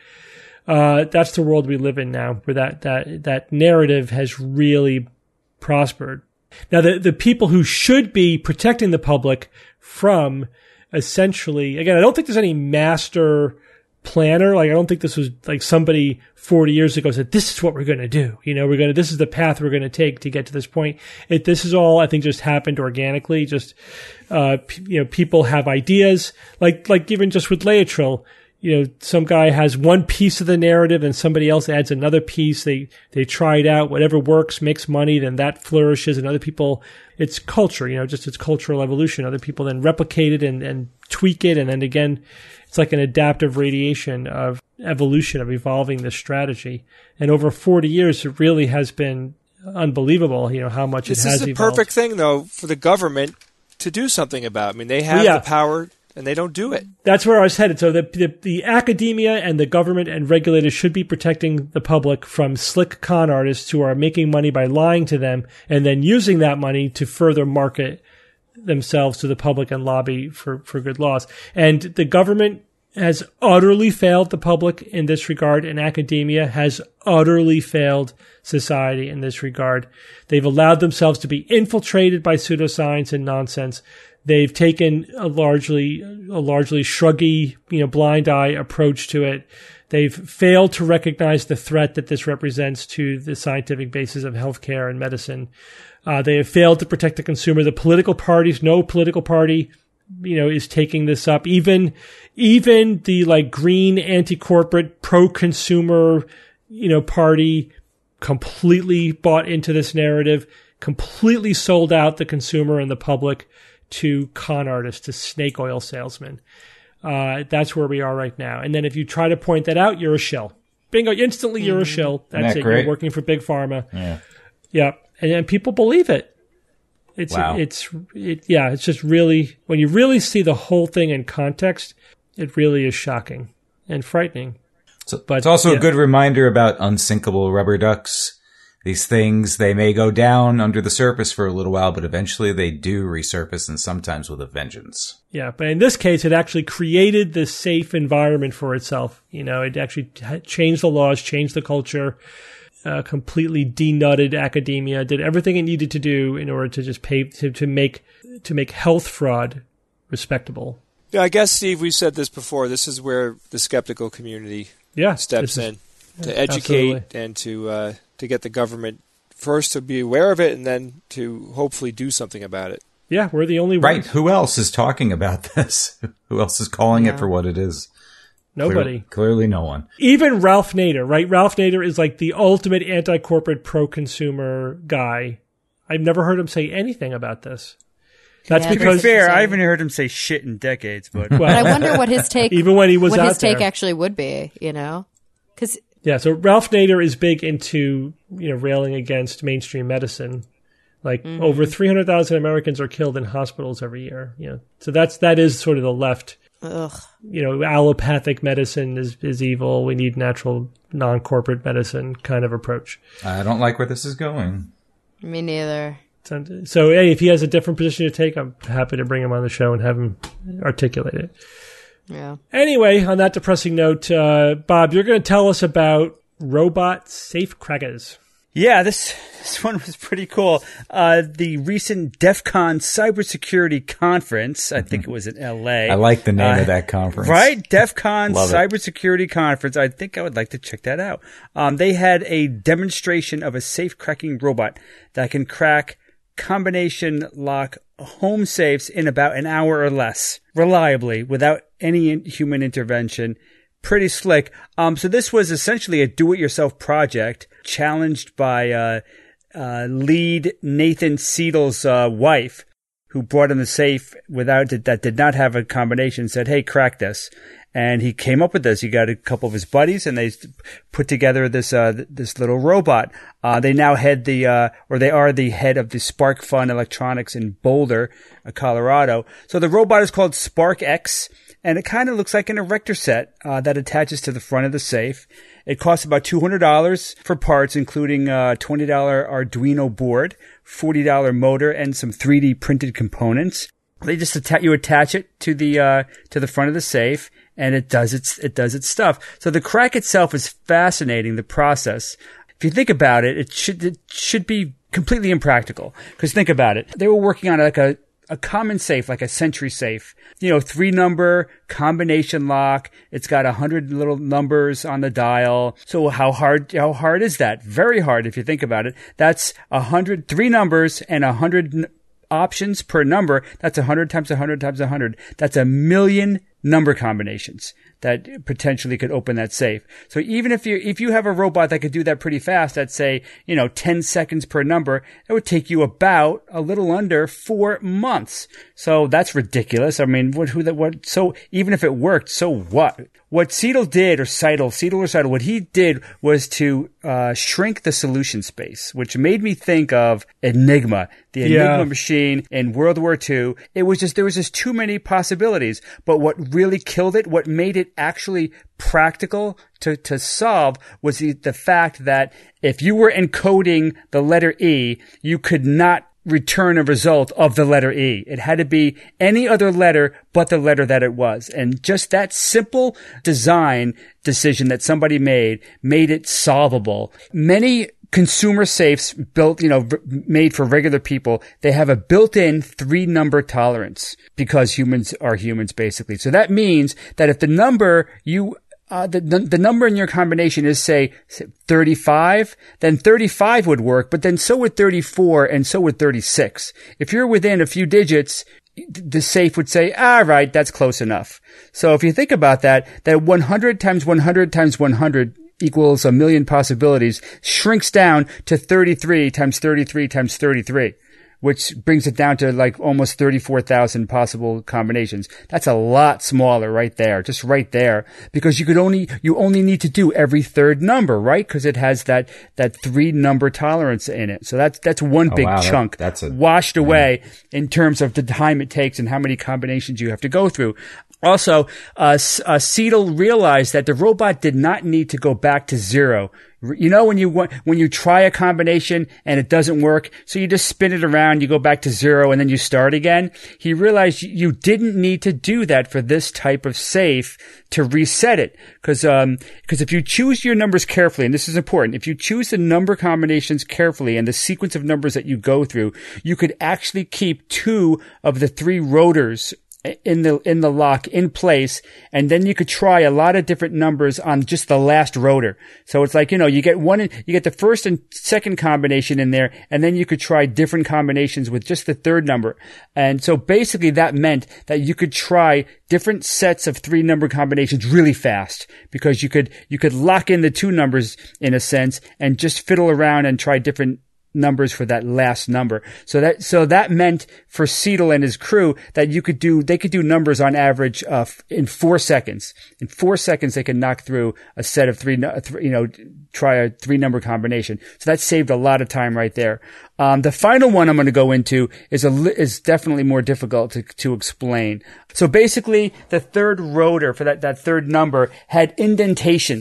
B: Uh, that's the world we live in now, where that, that, that narrative has really prospered. Now, the, the people who should be protecting the public from essentially, again, I don't think there's any master planner. Like, I don't think this was like somebody forty years ago said, this is what we're going to do. You know, we're going to, this is the path we're going to take to get to this point. It, this is all, I think, just happened organically. Just, uh, p- you know, people have ideas, like, like even just with Laetrile. You know, some guy has one piece of the narrative and somebody else adds another piece. They, they try it out. Whatever works, makes money, then that flourishes. And other people, it's culture, you know, just it's cultural evolution. Other people then replicate it and, and tweak it. And then again, it's like an adaptive radiation of evolution, of evolving this strategy. And over forty years, it really has been unbelievable, you know, how much
F: this
B: it has
F: evolved. This is the
B: evolved.
F: perfect thing, though, for the government to do something about. I mean, they have
B: yeah.
F: the power, and they don't do it.
B: That's where I was headed. So the, the the academia and the government and regulators should be protecting the public from slick con artists who are making money by lying to them and then using that money to further market themselves to the public and lobby for, for good laws. And the government has utterly failed the public in this regard, and academia has utterly failed society in this regard. They've allowed themselves to be infiltrated by pseudoscience and nonsense. They've taken a largely, a largely shruggy, you know, blind eye approach to it. They've failed to recognize the threat that this represents to the scientific basis of healthcare and medicine. Uh, they have failed to protect the consumer. The political parties, no political party, you know, is taking this up. Even, even the like green, anti-corporate, pro-consumer, you know, party completely bought into this narrative, completely sold out the consumer and the public to con artists, to snake oil salesmen. Uh, that's where we are right now. And then if you try to point that out, you're a shill. Bingo, instantly you're a shill. That's
E: that
B: it.
E: great?
B: You're working for Big Pharma.
E: Yeah.
B: Yeah. And, and people believe it. It's,
E: Wow.
B: it's, it, yeah, it's just really, when you really see the whole thing in context, it really is shocking and frightening.
E: So
B: But,
E: it's also
B: yeah.
E: a good reminder about unsinkable rubber ducks. These things, they may go down under the surface for a little while, but eventually they do resurface, and sometimes with a vengeance.
B: Yeah, but in this case, it actually created this safe environment for itself. You know, it actually t- changed the laws, changed the culture, uh, completely denutted academia, did everything it needed to do in order to just pay to, to make to make health fraud respectable.
F: Yeah, I guess, Steve, we said this before. This is where the skeptical community
B: Yeah,
F: steps
B: this is-
F: in to educate
B: absolutely.
F: and to uh, to get the government first to be aware of it and then to hopefully do something about it.
B: Yeah, we're the only
E: Right.
B: ones.
E: Who else is talking about this? Who else is calling
D: Yeah.
E: it for what it is?
B: Nobody.
E: Clear- clearly no one.
B: Even Ralph Nader, right? Ralph Nader is like the ultimate anti-corporate, pro-consumer guy. I've never heard him say anything about this. That's
D: Yeah,
C: To be
B: because
C: fair, I haven't heard him say shit in decades, but
D: But I
B: well,
D: wonder what his take,
B: even when he was
D: what
B: out
D: his take
B: there.
D: actually would be. You know, because
B: Yeah, so Ralph Nader is big into, you know, railing against mainstream medicine. Like
D: Mm-hmm.
B: over three hundred thousand Americans are killed in hospitals every year. You know, so that's that is sort of the left.
D: ugh,
B: You know, allopathic medicine is is evil. We need natural, non-corporate medicine kind of approach.
E: I don't like where this is going.
D: me neither.
B: So, so hey, if he has a different position to take, I'm happy to bring him on the show and have him articulate it.
D: Yeah.
B: Anyway, on that depressing note, uh, Bob, you're going to tell us about robot safe crackers.
C: Yeah, this this one was pretty cool. Uh, the recent DEF CON cybersecurity conference, I think it was in L A.
E: I like the name
C: uh,
E: of that conference.
C: Right? DEF CON
E: Love it.
C: cybersecurity conference. I think I would like to check that out. Um, they had a demonstration of a safe cracking robot that can crack combination lock home safes in about an hour or less, reliably, without any in- human intervention. Pretty slick. Um, so this was essentially a do-it-yourself project challenged by uh, uh, lead Nathan Siedel's uh, wife, who brought in the safe without that did not have a combination. Said, "Hey, crack this," and he came up with this. He got a couple of his buddies, and they put together this uh, this little robot. Uh, they now head the uh, or they are the head of the Spark Fun Electronics in Boulder, uh, Colorado. So the robot is called Spark X. And it kind of looks like an erector set uh, that attaches to the front of the safe. It costs about two hundred dollars for parts, including a twenty dollars Arduino board, forty dollars motor, and some three D printed components. They just atta- you attach it to the uh, to the front of the safe, and it does its it does its stuff. So the crack itself is fascinating. The process, if you think about it, it should it should be completely impractical. Because think about it, they were working on like a a common safe, like a Sentry safe, you know, three number combination lock. It's got a hundred little numbers on the dial. So how hard, how hard is that? Very hard if you think about it. That's a hundred, three numbers and a hundred n- options per number. That's a hundred times a hundred times a hundred. That's a million number combinations that potentially could open that safe. So even if you if you have a robot that could do that pretty fast, at say, you know, ten seconds per number, it would take you about a little under four months. So that's ridiculous. I mean, what who that what so even if it worked, so what? What Seidel did, or Seidel, Seidel or Seidel, what he did was to uh shrink the solution space, which made me think of Enigma, the Enigma
B: Yeah.
C: machine in World War Two. It was just there was just too many possibilities. But what really killed it, what made it actually practical to, to solve, was the, the fact that if you were encoding the letter E, you could not return a result of the letter E. It had to be any other letter but the letter that it was. And just that simple design decision that somebody made, made it solvable. Many consumer safes built, you know, v- made for regular people, they have a built-in three-number tolerance because humans are humans, basically. So that means that if the number you Uh, the, the the number in your combination is, say, thirty-five, then thirty-five would work, but then so would thirty-four and so would thirty-six. If you're within a few digits, the safe would say, all right, that's close enough. So if you think about that, that one hundred times one hundred times one hundred equals a million possibilities shrinks down to thirty-three times thirty-three times thirty-three. Which brings it down to like almost thirty-four thousand possible combinations. That's a lot smaller right there, just right there, because you could only, you only need to do every third number, right? Because it has that, that three number tolerance in it. So that's, that's one
E: Oh,
C: big
E: wow, that-
C: chunk
E: that's a-
C: washed away in terms of the time it takes and how many combinations you have to go through. Also, uh, S- uh, Seidel realized that the robot did not need to go back to zero. You know, when you want, when you try a combination and it doesn't work, so you just spin it around, you go back to zero, and then you start again. He realized you didn't need to do that for this type of safe to reset it. Cause, um, cause if you choose your numbers carefully, and this is important, if you choose the number combinations carefully and the sequence of numbers that you go through, you could actually keep two of the three rotors in the, in the lock in place. And then you could try a lot of different numbers on just the last rotor. So it's like, you know, you get one, you get the first and second combination in there, and then you could try different combinations with just the third number. And so basically that meant that you could try different sets of three number combinations really fast, because you could, you could lock in the two numbers in a sense and just fiddle around and try different numbers for that last number. So that, so that meant for Seidel and his crew that you could do, they could do numbers on average, uh, in four seconds. In four seconds, they could knock through a set of three, you know, try a three number combination. So that saved a lot of time right there. Um, the final one I'm going to go into is a, is definitely more difficult to, to explain. So basically, the third rotor for that, that third number had indentations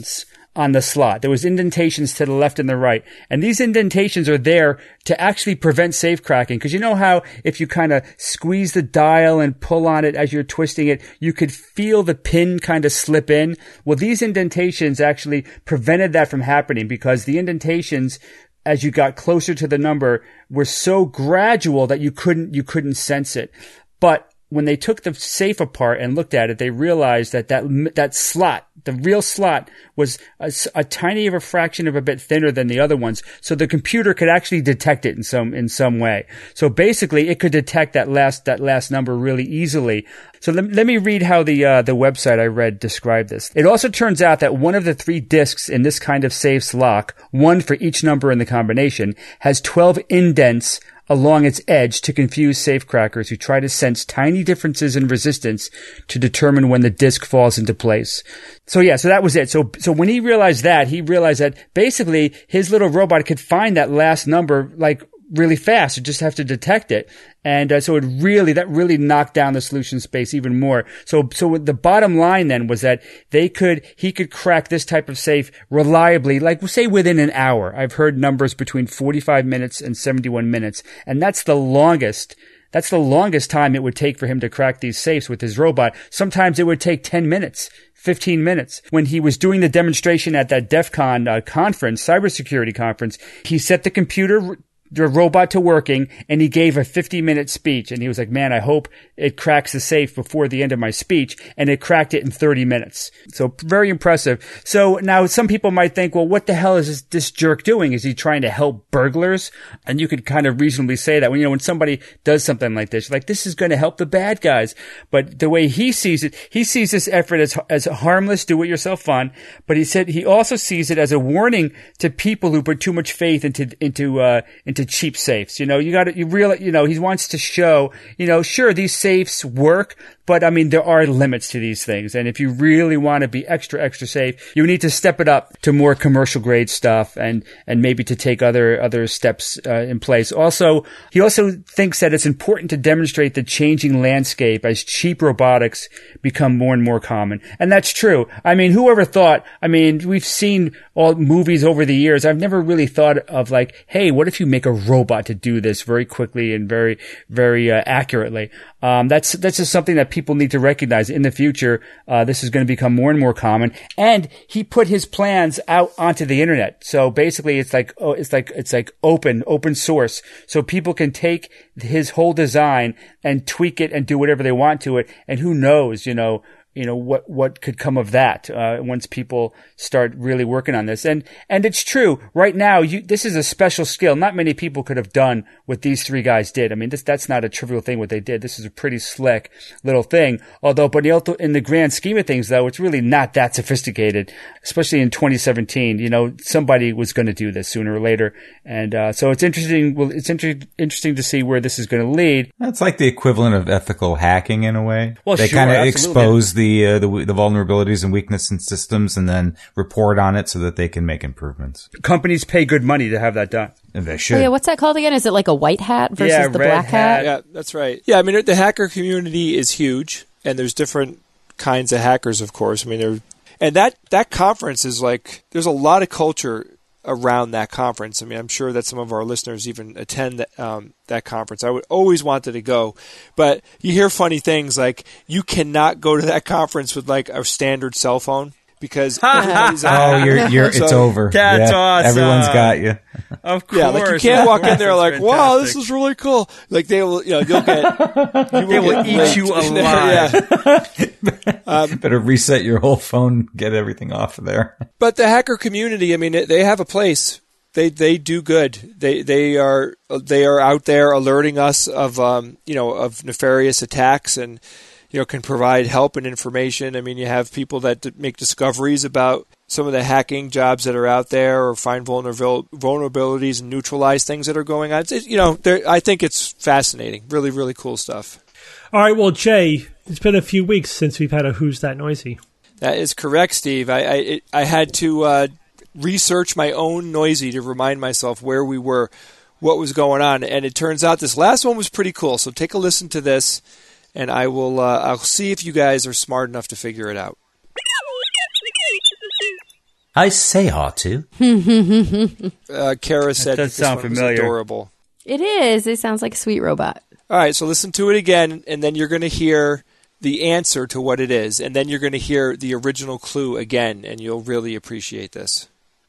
C: on the slot. There was indentations to the left and the right. And these indentations are there to actually prevent safe cracking. Because you know how if you kind of squeeze the dial and pull on it as you're twisting it, you could feel the pin kind of slip in? Well, these indentations actually prevented that from happening, because the indentations, as you got closer to the number, were so gradual that you couldn't, you couldn't sense it. But when they took the safe apart and looked at it, they realized that that, that slot, the real slot, was a, a tiny of a fraction of a bit thinner than the other ones. So the computer could actually detect it in some, in some way. So basically it could detect that last, that last number really easily. So let, let me read how the, uh, the website I read described this. It also turns out that one of the three discs in this kind of safe's lock, one for each number in the combination, has twelve indents along its edge to confuse safecrackers who try to sense tiny differences in resistance to determine when the disc falls into place. So yeah, so that was it. So, so when he realized that, he realized that basically his little robot could find that last number like really fast. You just have to detect it. And uh, so it really, that really knocked down the solution space even more. So, so the bottom line then was that they could, he could crack this type of safe reliably, like say within an hour. I've heard numbers between forty-five minutes and seventy-one minutes. And that's the longest, that's the longest time it would take for him to crack these safes with his robot. Sometimes it would take ten minutes. fifteen minutes. When he was doing the demonstration at that DEF CON uh, conference, cybersecurity conference, he set the computer, the robot to working, and he gave a fifty minute speech. And he was like, man, I hope it cracks the safe before the end of my speech. And it cracked it in thirty minutes. So very impressive. So now some people might think, well, what the hell is this, this jerk doing? Is he trying to help burglars? And you could kind of reasonably say that when, you know, when somebody does something like this, like this is going to help the bad guys. But the way he sees it, he sees this effort as, as harmless, do it yourself fun. But he said he also sees it as a warning to people who put too much faith into, into, uh, into to cheap safes. You know, you got to, you really, you know, he wants to show, you know, sure, these safes work, but I mean, there are limits to these things. And if you really want to be extra, extra safe, you need to step it up to more commercial grade stuff and, and maybe to take other, other steps uh, in place. Also, he also thinks that it's important to demonstrate the changing landscape as cheap robotics become more and more common. And that's true. I mean, whoever thought, I mean, we've seen all movies over the years. I've never really thought of like, hey, what if you make a robot to do this very quickly and very, very uh, accurately? Um, that's, that's just something that people need to recognize in the future. Uh, this is going to become more and more common. And he put his plans out onto the internet. So basically it's like, oh, it's like, it's like open, open source. So people can take his whole design and tweak it and do whatever they want to it. And who knows, you know, you know, what, what could come of that, uh, once people start really working on this. And, and it's true. Right now, you, this is a special skill. Not many people could have done what these three guys did. I mean, this, that's not a trivial thing what they did. This is a pretty slick little thing. Although, but in the grand scheme of things, though, it's really not that sophisticated, especially in twenty seventeen. You know, somebody was going to do this sooner or later. And, uh, so it's interesting. Well, it's inter- interesting to see where this is going to lead.
E: That's like the equivalent of ethical hacking in a way.
C: Well,
E: they
C: sure,
E: kind of
C: absolutely.
E: expose the The, uh, the the vulnerabilities and weakness in systems and then report on it so that they can make improvements.
C: Companies pay good money to have that done.
E: And they should.
D: Oh, yeah, what's that called again? Is it like a white hat versus
C: Yeah,
D: the
C: red
D: black hat?
C: hat.
F: Yeah, that's right. Yeah, I mean, the hacker community is huge, and there's different kinds of hackers, of course. I mean, there, and that, that conference is like, there's a lot of culture around that conference. I mean, I'm sure that some of our listeners even attend that, um, that conference. I would always wanted to go, but you hear funny things like you cannot go to that conference with like a standard cell phone because
E: oh, you're, you're, it's
F: so,
E: over.
C: That's
E: yeah,
C: awesome.
E: Everyone's got you.
C: Of course.
F: Yeah, like you can't walk in there like,
C: That's
F: wow, this
C: fantastic.
F: is really cool. Like they will, you know, you'll get, you will
C: They will
F: get
C: eat
F: raped.
C: you alive.
F: Yeah. um,
E: Better reset your whole phone, get everything off of there.
F: But the hacker community, I mean, they have a place. They they do good. They they are they are out there alerting us of um you know of nefarious attacks and you know can provide help and information. I mean, you have people that make discoveries about some of the hacking jobs that are out there, or find vulnerabil- vulnerabilities and neutralize things that are going on. It's, you know, I think it's fascinating. Really, really cool stuff.
B: All right, well, Jay, it's been a few weeks since we've had a Who's That Noisy.
F: That is correct, Steve. I I, it, I had to. Uh, research my own Noisy to remind myself where we were, what was going on, and it turns out this last one was pretty cool. So take a listen to this, and I will. Uh, I'll see if you guys are smart enough to figure it out.
E: I say ought to.
F: uh, Kara said that
C: does
F: this
C: sound
F: one was
C: familiar.
F: adorable.
D: It is. It sounds like a sweet robot.
F: All right, so listen to it again, and then you're going to hear the answer to what it is, and then you're going to hear the original clue again, and you'll really appreciate this.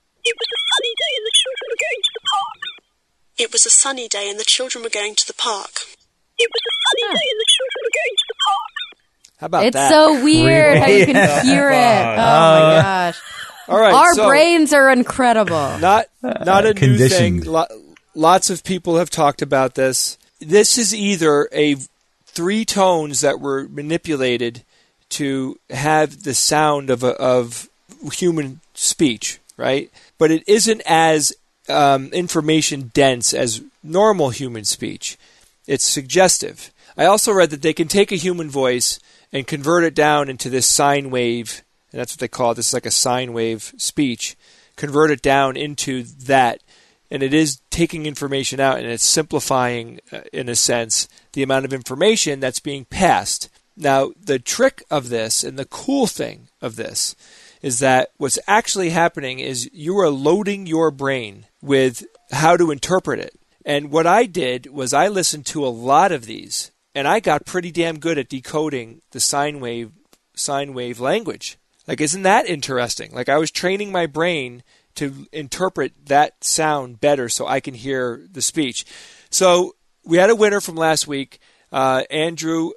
G: It was a sunny day and the children were going to the park. It was a sunny day and the children were going to the park.
F: How about
D: It's
F: that?
D: so weird how you can hear it. Oh my gosh.
F: All right,
D: Our
F: so
D: brains are incredible.
F: Not, not a new
E: Conditioned.
F: thing. Lo- lots of people have talked about this. This is either a three tones that were manipulated to have the sound of a, of human speech, right? But it isn't as um, information dense as normal human speech. It's suggestive. I also read that they can take a human voice and convert it down into this sine wave, and that's what they call it. This is like a sine wave speech. Convert it down into that, and it is taking information out, and it's simplifying, uh, in a sense, the amount of information that's being passed. Now, the trick of this, and the cool thing of this, is that what's actually happening is you are loading your brain with how to interpret it. And what I did was I listened to a lot of these, and I got pretty damn good at decoding the sine wave sine wave language. Like, isn't that interesting? Like, I was training my brain to interpret that sound better so I can hear the speech. So we had a winner from last week, uh, Andrew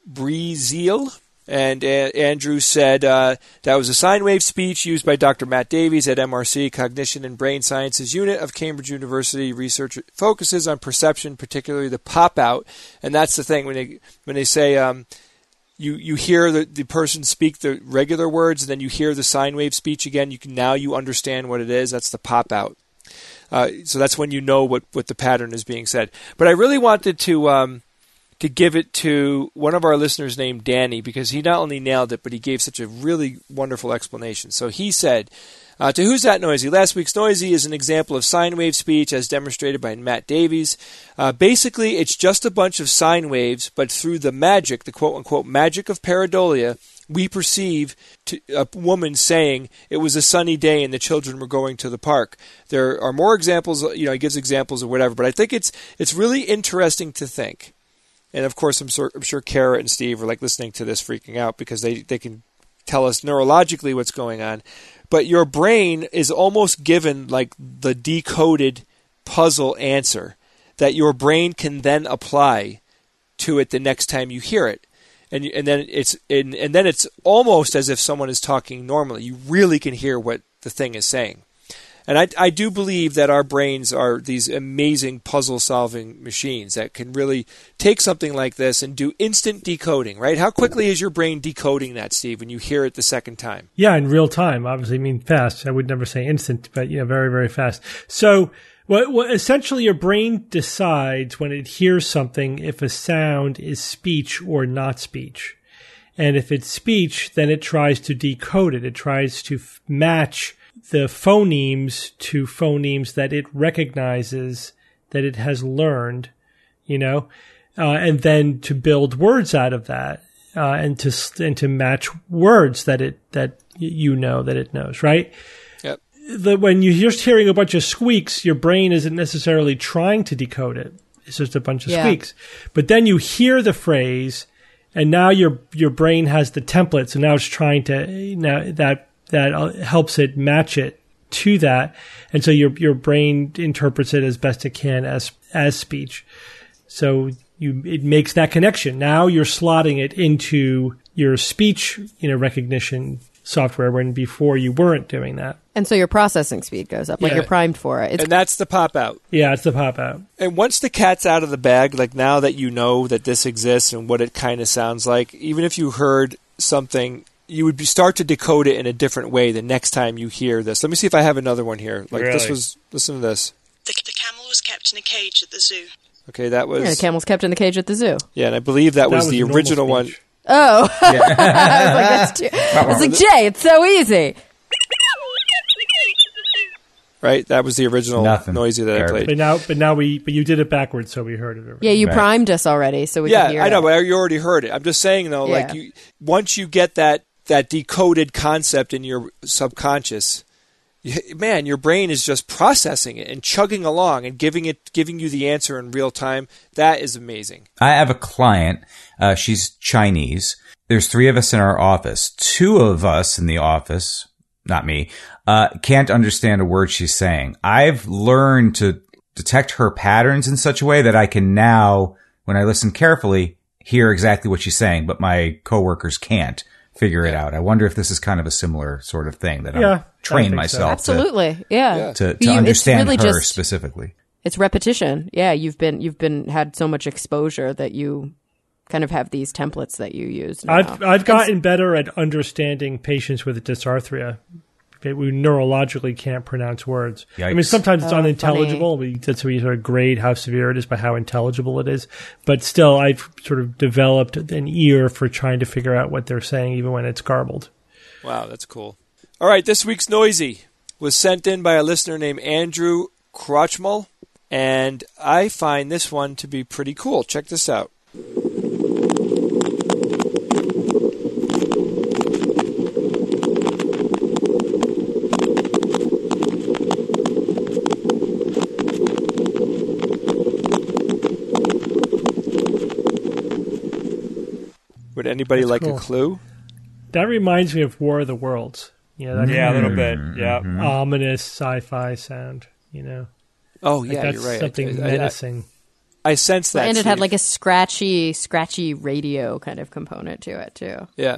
F: Breezeal. And uh, Andrew said uh, that was a sine wave speech used by Doctor Matt Davies at M R C, Cognition and Brain Sciences Unit of Cambridge University. Research focuses on perception, particularly the pop-out. And that's the thing, when they when they say um, you, you hear the, the person speak the regular words, and then you hear the sine wave speech again, you can now you understand what it is. That's the pop-out. Uh, so that's when you know what, what the pattern is being said. But I really wanted to... Um, to give it to one of our listeners named Danny, because he not only nailed it, but he gave such a really wonderful explanation. So he said, uh, to Who's That Noisy? Last week's Noisy is an example of sine wave speech as demonstrated by Matt Davies. Uh, basically, it's just a bunch of sine waves, but through the magic, the quote-unquote magic of pareidolia, we perceive to, a woman saying it was a sunny day and the children were going to the park. There are more examples, you know, he gives examples of whatever, but I think it's it's really interesting to think. And of course, I'm sure, I'm sure Kara and Steve are like listening to this freaking out because they, they can tell us neurologically what's going on. But your brain is almost given like the decoded puzzle answer that your brain can then apply to it the next time you hear it. And and then it's and, and then it's almost as if someone is talking normally. You really can hear what the thing is saying. And I, I do believe that our brains are these amazing puzzle-solving machines that can really take something like this and do instant decoding, right? How quickly is your brain decoding that, Steve, when you hear it the second time?
B: Yeah, in real time. Obviously, I mean fast. I would never say instant, but you know, very, very fast. So, what, what essentially your brain decides when it hears something if a sound is speech or not speech. And if it's speech, then it tries to decode it. It tries to f- match the phonemes to phonemes that it recognizes, that it has learned, you know, uh, and then to build words out of that, uh, and to and to match words that it that you know that it knows, right?
F: Yep.
B: The, when you're just hearing a bunch of squeaks, your brain isn't necessarily trying to decode it. It's just a bunch of
D: Yeah.
B: squeaks. But then you hear the phrase, and now your your brain has the template, so now it's trying to now that. that helps it match it to that. And so your your brain interprets it as best it can as as speech. So you it makes that connection. Now you're slotting it into your speech, you know, recognition software, when before you weren't doing that.
D: And so your processing speed goes up, like
B: Yeah.
D: you're primed for it. It's
F: And that's the pop-out.
B: Yeah, it's the pop out.
F: And once the cat's out of the bag, like now that you know that this exists and what it kind of sounds like, even if you heard something, you would be, start to decode it in a different way the next time you hear this. Let me see if I have another one here. Like this
C: Really?
F: was, listen to this.
G: The, the camel was kept in a cage at the zoo.
F: Okay, that was,
D: yeah, the camel's kept in the cage at the zoo.
F: yeah, and I believe that,
B: That
F: was,
B: was
F: the
B: normal
F: original one.
B: speech.
D: Oh, I was like, that's too. I was like, Jay, it's so easy.
F: Right? That was the original
E: Nothing.
F: noisy that I
E: Garbage.
F: played.
B: But now but now we but you did it backwards, so we heard it already.
D: Yeah, you
E: Right.
D: primed us already, so we
F: Yeah,
D: could hear
F: I know,
D: it.
F: but you already heard it. I'm just saying, though, like
D: Yeah.
F: you, once you get that, that decoded concept in your subconscious, man, your brain is just processing it and chugging along and giving it, giving you the answer in real time. That is amazing.
E: I have a client. Uh, she's Chinese. There's three of us in our office. Two of us in the office, not me, uh, can't understand a word she's saying. I've learned to detect her patterns in such a way that I can now, when I listen carefully, hear exactly what she's saying, but my coworkers can't figure it out. I wonder if this is kind of a similar sort of thing that
B: Yeah,
E: I'm trained
B: I think so.
E: myself
D: Absolutely. Yeah.
E: to, to
D: You- it's
E: understand
D: really
E: her
D: just-
E: specifically.
D: It's repetition. Yeah, you've been you've been had so much exposure that you kind of have these templates that you use now.
B: I've I've gotten better at understanding patients with dysarthria. Okay, we neurologically can't pronounce words. I mean,
E: Yikes.
B: sometimes it's
D: Oh,
B: unintelligible. We, that's how we sort of grade how severe it is by how intelligible it is. But still, I've sort of developed an ear for trying to figure out what they're saying, even when it's garbled.
F: Wow, that's cool. All right, this week's Noisy was sent in by a listener named Andrew Krochmal, and I find this one to be pretty cool. Check this out. Would anybody
B: That's
F: like
B: cool.
F: a clue?
B: That reminds me of War of the Worlds. You know, that
C: Yeah, a little bit. Yeah.
B: ominous sci-fi sound. You know,
F: Oh,
B: like
F: yeah,
B: that's
F: you're right.
B: something
F: I, I,
B: menacing.
F: I, I sense that.
D: and it had
F: Steve.
D: like a scratchy, scratchy radio kind of component to it too.
F: Yeah.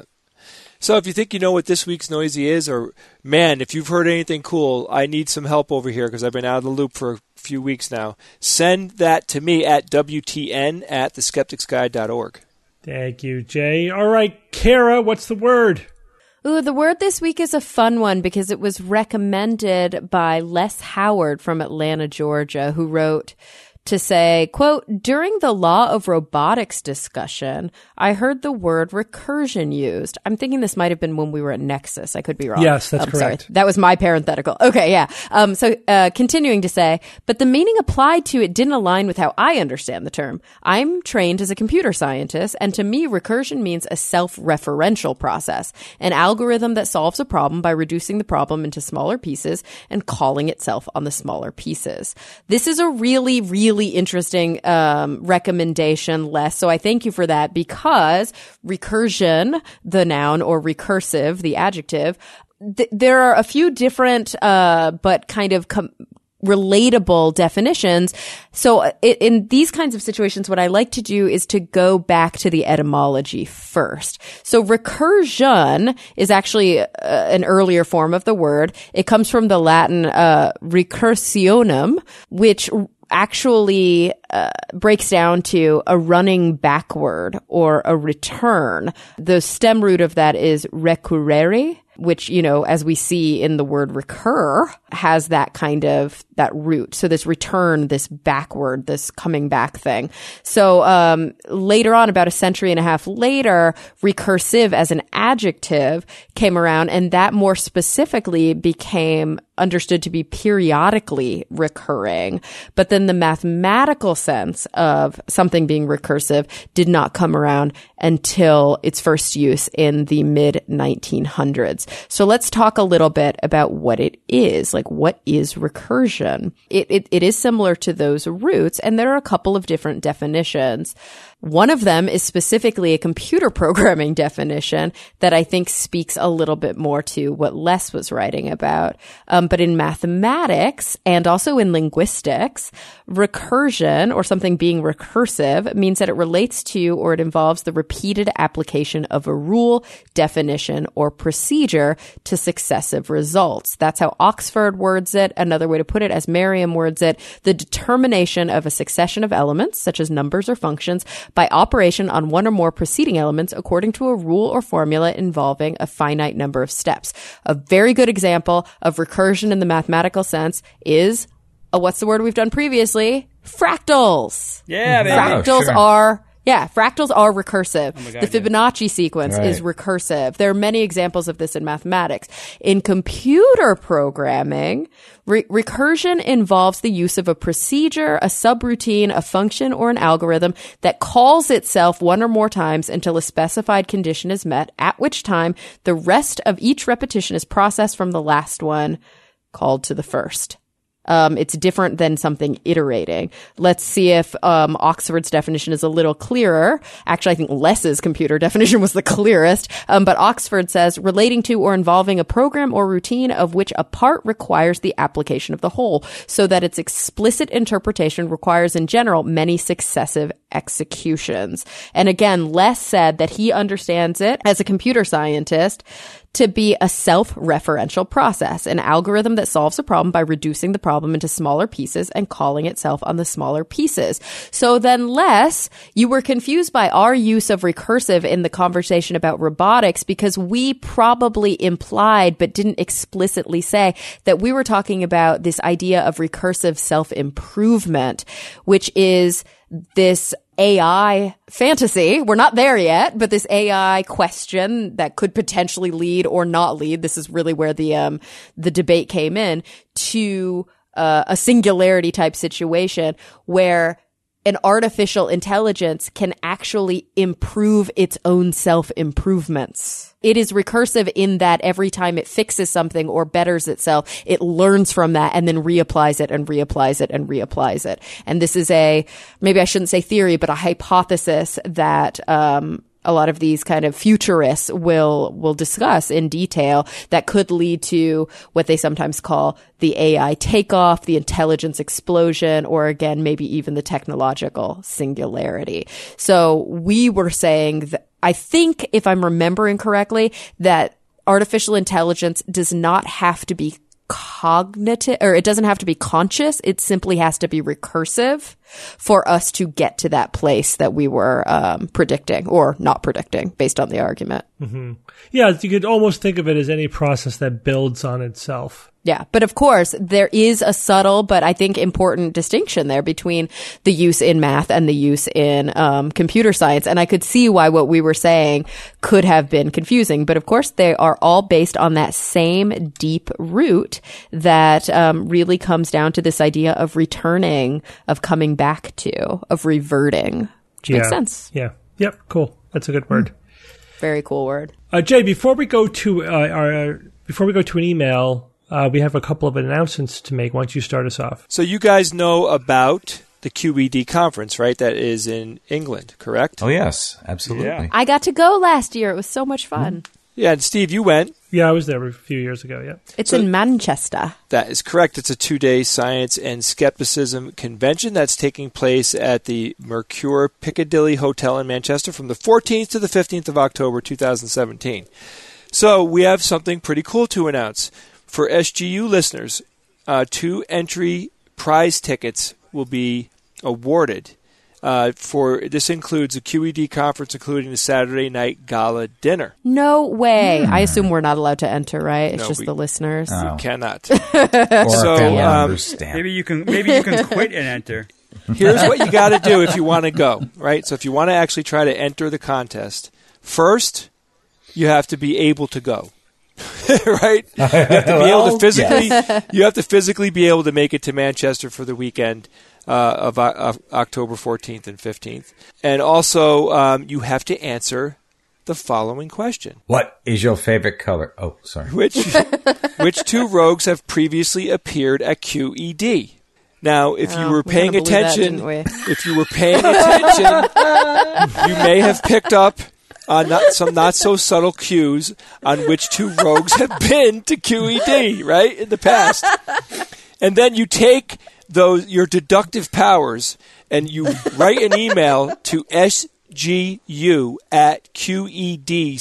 F: So if you think you know what this week's Noisy is, or, man, if you've heard anything cool, I need some help over here because I've been out of the loop for a few weeks now. Send that to me at W T N at the skeptics guide dot org.
B: Thank you, Jay. All right, Kara, what's the word?
D: Ooh, the word this week is a fun one because it was recommended by Les Howard from Atlanta, Georgia, who wrote to say, quote, during the law of robotics discussion, I heard the word recursion used. I'm thinking this might have been when we were at Nexus. I could be wrong.
B: Yes, that's
D: um,
B: correct.
D: Sorry, that was my parenthetical. Okay, yeah. Um, so uh, continuing to say, but the meaning applied to it didn't align with how I understand the term. I'm trained as a computer scientist, and to me, recursion means a self-referential process, an algorithm that solves a problem by reducing the problem into smaller pieces and calling itself on the smaller pieces. This is a really, really interesting um, recommendation, Les. So I thank you for that because recursion, the noun, or recursive, the adjective, th- there are a few different uh, but kind of com- relatable definitions. So uh, in, in these kinds of situations, what I like to do is to go back to the etymology first. So recursion is actually uh, an earlier form of the word. It comes from the Latin uh, recursionum, which actually uh, breaks down to a running backward or a return. The stem root of that is recurrere, which, you know, as we see in the word recur, has that kind of, that root. So this return, this backward, this coming back thing. So um later on, about a century and a half later, recursive as an adjective came around, and that more specifically became understood to be periodically recurring. But then the mathematical sense of something being recursive did not come around until its first use in the mid nineteen hundreds. So let's talk a little bit about what it is. Like, what is recursion? It, it, it is similar to those roots, and there are a couple of different definitions. One of them is specifically a computer programming definition that I think speaks a little bit more to what Les was writing about. Um, but in mathematics and also in linguistics, recursion, or something being recursive, means that it relates to or it involves the repeated application of a rule, definition, or procedure to successive results. That's how Oxford words it. Another way to put it, as Merriam words it, the determination of a succession of elements, such as numbers or functions, by operation on one or more preceding elements according to a rule or formula involving a finite number of steps. A very good example of recursion in the mathematical sense is, uh, what's the word we've done previously? Fractals.
C: Yeah, baby.
D: Fractals
E: sure.
D: are Yeah, fractals are recursive.
C: Oh my God,
D: the Fibonacci sequence
E: Right.
D: is recursive. There are many examples of this in mathematics. In computer programming, re- recursion involves the use of a procedure, a subroutine, a function, or an algorithm that calls itself one or more times until a specified condition is met, at which time the rest of each repetition is processed from the last one, called to the first. Um, it's different than something iterating. Let's see if um, Oxford's definition is a little clearer. Actually, I think Less's computer definition was the clearest. Um, but Oxford says, relating to or involving a program or routine of which a part requires the application of the whole, so that its explicit interpretation requires in general many successive executions. And again, Less said that he understands it as a computer scientist to be a self-referential process, an algorithm that solves a problem by reducing the problem into smaller pieces and calling itself on the smaller pieces. So then, Les, you were confused by our use of recursive in the conversation about robotics because we probably implied but didn't explicitly say that we were talking about this idea of recursive self-improvement, which is this A I fantasy. We're not there yet, but this A I question that could potentially lead or not lead. This is really where the, um, the debate came in to, uh, a singularity type situation where an artificial intelligence can actually improve its own self-improvements. It is recursive in that every time it fixes something or betters itself, it learns from that and then reapplies it and reapplies it and reapplies it. And this is a, maybe I shouldn't say theory, but a hypothesis that, um, a lot of these kind of futurists will will discuss in detail that could lead to what they sometimes call the A I takeoff, the intelligence explosion, or again, maybe even the technological singularity. So we were saying that, I think if I'm remembering correctly, that artificial intelligence does not have to be cognitive, or it doesn't have to be conscious. It simply has to be recursive for us to get to that place that we were um, predicting or not predicting based on the argument.
B: Mm-hmm. Yeah, you could almost think of it as any process that builds on itself.
D: Yeah. But of course, there is a subtle, but I think important distinction there between the use in math and the use in um, computer science. And I could see why what we were saying could have been confusing. But of course, they are all based on that same deep root that um, really comes down to this idea of returning, of coming back to, of reverting, which
B: yeah.
D: makes sense.
B: Yeah. Yep. Cool. That's a good word.
D: Very cool word.
B: Uh, Jay, before we go to uh, our, before we go to an email, Uh, we have a couple of announcements to make. Why don't you start us off?
F: So you guys know about the Q E D conference, right? That is in England, correct?
E: Oh, yes. Absolutely.
C: Yeah.
D: I got to go last year. It was so much fun.
F: Mm-hmm. Yeah, and Steve, you went.
B: Yeah, I was there a few years ago, yeah.
D: It's
F: So-
D: in Manchester.
F: That is correct. It's a two-day science and skepticism convention that's taking place at the Mercure Piccadilly Hotel in Manchester from the fourteenth to the fifteenth of October, two thousand seventeen. So we have something pretty cool to announce. For S G U listeners, uh, two entry prize tickets will be awarded. Uh, for this includes a Q E D conference, including the Saturday night gala dinner.
D: No way. I assume we're not allowed to enter, right? It's
F: No,
D: just
F: we-
D: the listeners.
E: Oh.
F: You cannot.
E: Or
F: So,
E: a family
F: um,
E: member's stamp.
C: Maybe you can maybe you can quit and enter.
F: Here's what you got to do if you want to go, right? So if you want to actually try to enter the contest, first you have to be able to go. Right? You have to be able to
E: Well,
F: physically
E: yes.
F: you have to physically be able to make it to Manchester for the weekend uh, of, uh, of October fourteenth and fifteenth. And also um, you have to answer the following question.
E: What is your favorite color? Oh, sorry.
F: Which which two rogues have previously appeared at Q E D? Now, if you
D: Oh,
F: were
D: we
F: paying
D: kinda blew that,
F: attention,
D: didn't we?
F: if you were paying attention, you may have picked up on not, some not so subtle cues on which two rogues have been to Q E D, right, in the past. And then you take those your deductive powers and you write an email to S G U at Q E D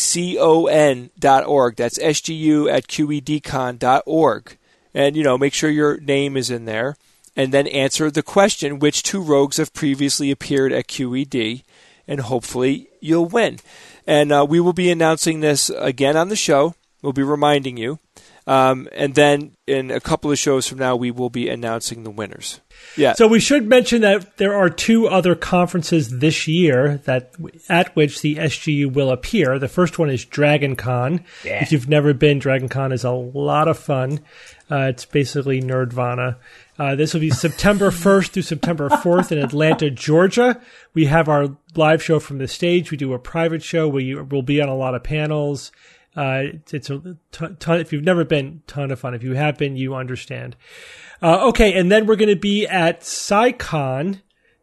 F: con dot org. That's S G U at Q E D con dot org. And, you know, make sure your name is in there. And then answer the question, which two rogues have previously appeared at Q E D? And hopefully you'll win. And uh, we will be announcing this again on the show. We'll be reminding you. Um, and then in a couple of shows from now, we will be announcing the winners. Yeah.
B: So we should mention that there are two other conferences this year that at which the S G U will appear. The first one is Dragon Con.
E: Yeah.
B: If you've never been, Dragon Con is a lot of fun. Uh, it's basically Nerdvana. Uh, this will be September first through September fourth in Atlanta, Georgia. We have our live show from the stage. We do a private show where you will be on a lot of panels. Uh, it's, it's a ton, ton, if you've never been, ton of fun. If you have been, you understand. Uh, okay, and then we're going to be at SciCon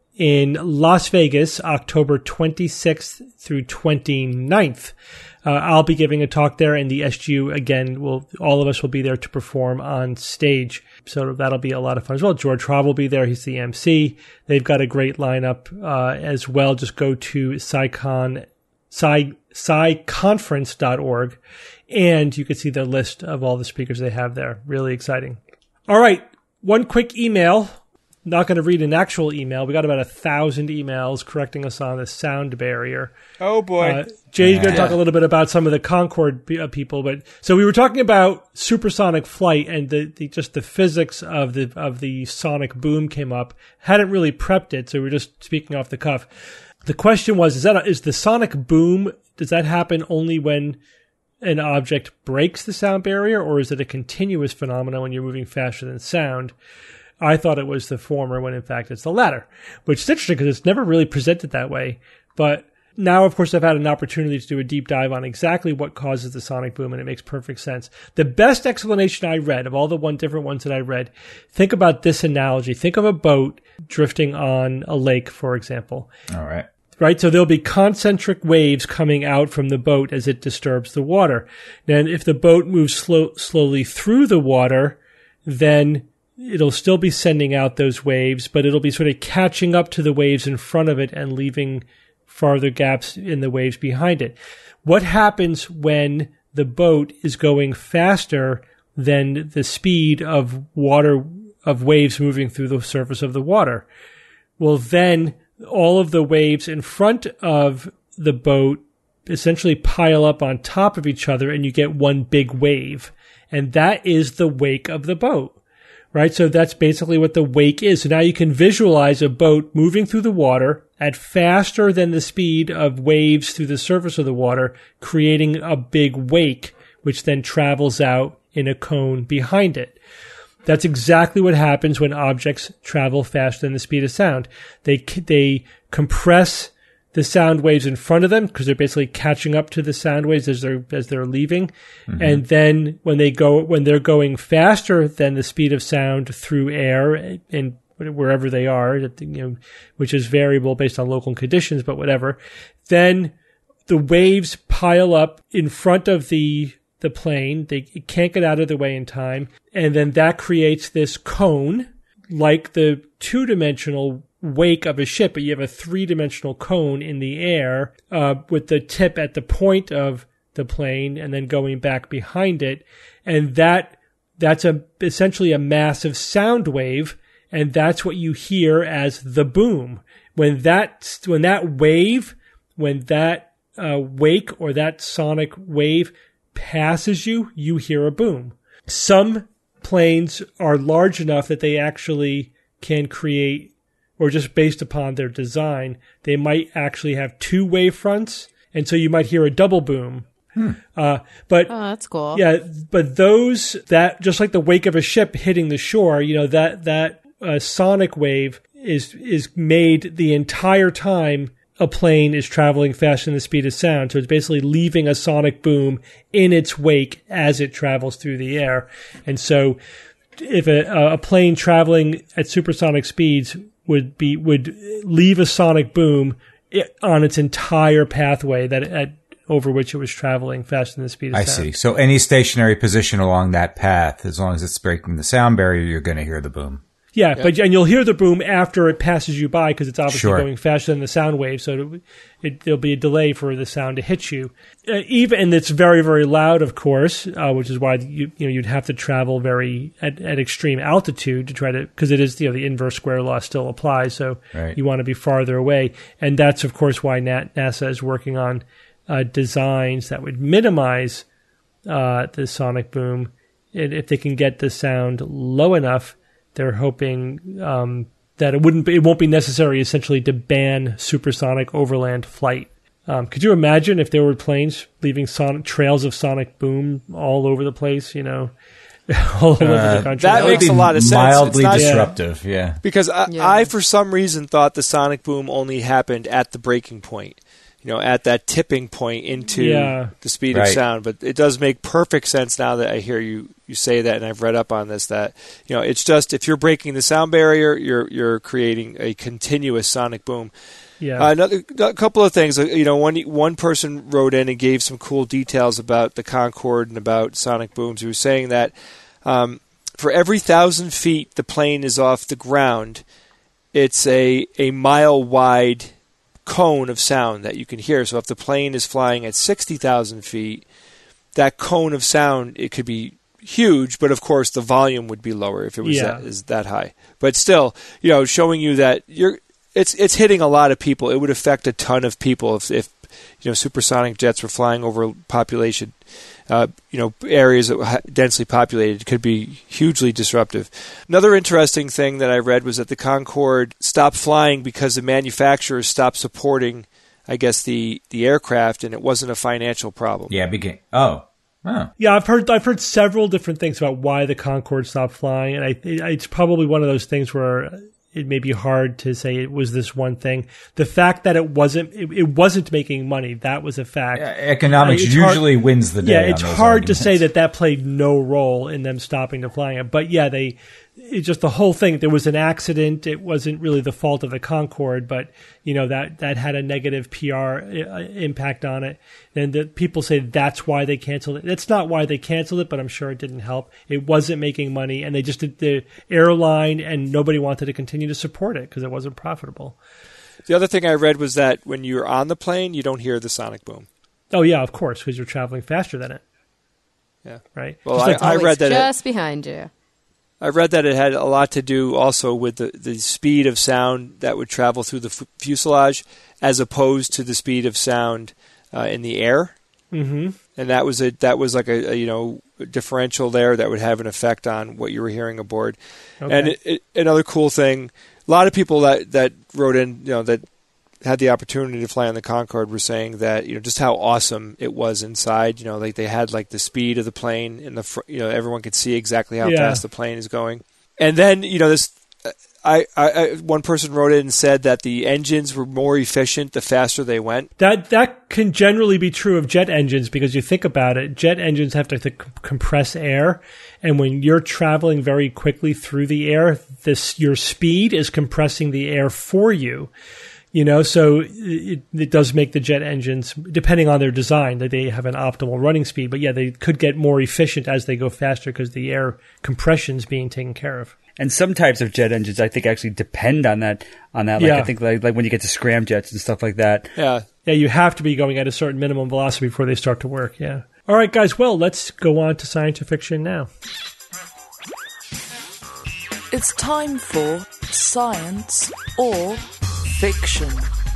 B: in Las Vegas, October twenty-sixth through twenty-ninth. Uh, I'll be giving a talk there, and the S G U, again, will all of us will be there to perform on stage. So that'll be a lot of fun as well. George Hrab will be there. He's the M C. They've got a great lineup uh, as well. Just go to SciCon, Sci, sci conference dot org, and you can see the list of all the speakers they have there. Really exciting. All right, one quick email. Not going to read an actual email. We got about a thousand emails correcting us on the sound barrier.
C: Oh boy!
B: Uh, Jay's going to talk a little bit about some of the Concorde p- uh, people, but so we were talking about supersonic flight and the, the just the physics of the of the sonic boom came up. Hadn't really prepped it, so we were just speaking off the cuff. The question was: Is that a, is the sonic boom? Does that happen only when an object breaks the sound barrier, or is it a continuous phenomenon when you're moving faster than sound? I thought it was the former when in fact it's the latter, which is interesting because it's never really presented that way. But now, of course, I've had an opportunity to do a deep dive on exactly what causes the sonic boom, and it makes perfect sense. The best explanation I read of all the one different ones that I read, think about this analogy. Think of a boat drifting on a lake, for example.
E: All right.
B: Right? So there'll be concentric waves coming out from the boat as it disturbs the water. And if the boat moves slow, slowly through the water, then it'll still be sending out those waves, but it'll be sort of catching up to the waves in front of it and leaving farther gaps in the waves behind it. What happens when the boat is going faster than the speed of water, of waves moving through the surface of the water? Well, then all of the waves in front of the boat essentially pile up on top of each other and you get one big wave. And that is the wake of the boat. Right, so that's basically what the wake is. So now you can visualize a boat moving through the water at faster than the speed of waves through the surface of the water, creating a big wake, which then travels out in a cone behind it. That's exactly what happens when objects travel faster than the speed of sound. They they compress the sound waves in front of them because they're basically catching up to the sound waves as they're as they're leaving. Mm-hmm. And then when they go when they're going faster than the speed of sound through air and wherever they are, you know, which is variable based on local conditions, but whatever, then the waves pile up in front of the the plane. They can't get out of the way in time, and then that creates this cone like the two-dimensional wake of a ship, but you have a three-dimensional cone in the air uh, with the tip at the point of the plane and then going back behind it. And that that's a essentially a massive sound wave, and that's what you hear as the boom. When that when that wave, when that uh, wake or that sonic wave passes you, you hear a boom. Some planes are large enough that they actually can create, or just based upon their design, they might actually have two wave fronts, and so you might hear a double boom. Hmm. Uh, but
D: oh, that's cool.
B: Yeah, but those that just like the wake of a ship hitting the shore, you know, that that uh, sonic wave is is made the entire time a plane is traveling faster than the speed of sound. So it's basically leaving a sonic boom in its wake as it travels through the air. And so if a, a plane traveling at supersonic speeds would be would leave a sonic boom on its entire pathway that at, over which it was traveling faster than the speed of
E: I
B: sound.
E: see. So any stationary position along that path, as long as it's breaking the sound barrier, you're going to hear the boom.
B: Yeah, yeah, but and you'll hear the boom after it passes you by because it's obviously
E: sure.
B: going faster than the sound wave, so it, it, there'll be a delay for the sound to hit you. Uh, even and it's very very loud, of course, uh, which is why you you know you'd have to travel very at, at extreme altitude to try to because it is you know the inverse square law still applies, so
E: right.
B: you want to be farther away, and that's of course why NASA is working on uh, designs that would minimize uh, the sonic boom, and if they can get the sound low enough. They're hoping um, that it wouldn't be, it won't be necessary essentially to ban supersonic overland flight. Um, could you imagine if there were planes leaving sonic trails of sonic boom all over the place? You know, all over
E: uh,
B: the country.
F: That, that makes a lot of sense.
E: Mildly
F: it's not,
E: disruptive, yeah.
F: Because I,
D: yeah.
F: I, for some reason, thought the sonic boom only happened at the breaking point. you know, at that tipping point into
B: Yeah.
F: the speed
E: Right.
F: of sound. But it does make perfect sense now that I hear you, you say that, and I've read up on this, that, you know, it's just if you're breaking the sound barrier, you're you're creating a continuous sonic boom.
B: Yeah.
F: Uh, another a couple of things. uh, You know, one one person wrote in and gave some cool details about the Concorde and about sonic booms. He was saying that um, for every thousand feet the plane is off the ground, it's a a mile wide cone of sound that you can hear. So if the plane is flying at sixty thousand feet, that cone of sound, it could be huge, but of course the volume would be lower if it was
B: Yeah.
F: that, is that high. But still, you know, showing you that you're it's it's hitting a lot of people. It would affect a ton of people if, if you know, supersonic jets were flying over population, uh, you know, areas that were densely populated. It could be hugely disruptive. Another interesting thing that I read was that the Concorde stopped flying because the manufacturers stopped supporting, I guess, the, the aircraft, and it wasn't a financial problem.
E: Yeah, begin. Oh. Oh.
B: Yeah, I've heard I've heard several different things about why the Concorde stopped flying, and I it's probably one of those things where it may be hard to say it was this one thing. The fact that it wasn't it, it wasn't making money, that was a fact.
E: Yeah, economics
B: It's hard-
E: usually wins the day.
B: Yeah,
E: on
B: it's
E: those
B: hard to
E: arguments.
B: say that that played no role in them stopping the flying it. But yeah, they it just the whole thing. There was an accident. It wasn't really the fault of the Concorde, but you know that that had a negative P R impact on it. And the people say that's why they canceled it. That's not why they canceled it, but I'm sure it didn't help. It wasn't making money, and they just did the airline, and nobody wanted to continue to support it because it wasn't profitable.
F: The other thing I read was that when you're on the plane, you don't hear the sonic boom.
B: Oh yeah, of course, because you're traveling faster than it.
F: Yeah.
B: Right.
F: Well,
B: Just
F: I,
B: like-
F: I
D: Always
F: read that it,
D: just behind you.
F: I read that it had a lot to do also with the, the speed of sound that would travel through the f- fuselage as opposed to the speed of sound uh, in the air.
B: Mm-hmm.
F: And that was a that was like a, a you know differential there that would have an effect on what you were hearing aboard.
B: Okay.
F: And it, it, another cool thing, a lot of people that, that wrote in, you know, that had the opportunity to fly on the Concorde were saying that, you know, just how awesome it was inside. You know, like they had like the speed of the plane and the fr- you know everyone could see exactly how
B: Yeah.
F: fast the plane is going. And then, you know, this I, I, I one person wrote in and said that the engines were more efficient the faster they went.
B: That that can generally be true of jet engines because you think about it, jet engines have to, to compress air, and when you're traveling very quickly through the air, this your speed is compressing the air for you. You know, so it, it does make the jet engines, depending on their design, that they have an optimal running speed. But yeah, they could get more efficient as they go faster because the air compression is being taken care of.
C: And some types of jet engines, I think, actually depend on that. On that, like
B: Yeah.
C: I think, like, like when you get to scramjets and stuff like that.
F: Yeah.
B: Yeah, you have to be going at a certain minimum velocity before they start to work. Yeah. All right, guys. Well, let's go on to science fiction now.
A: It's time for science or fiction.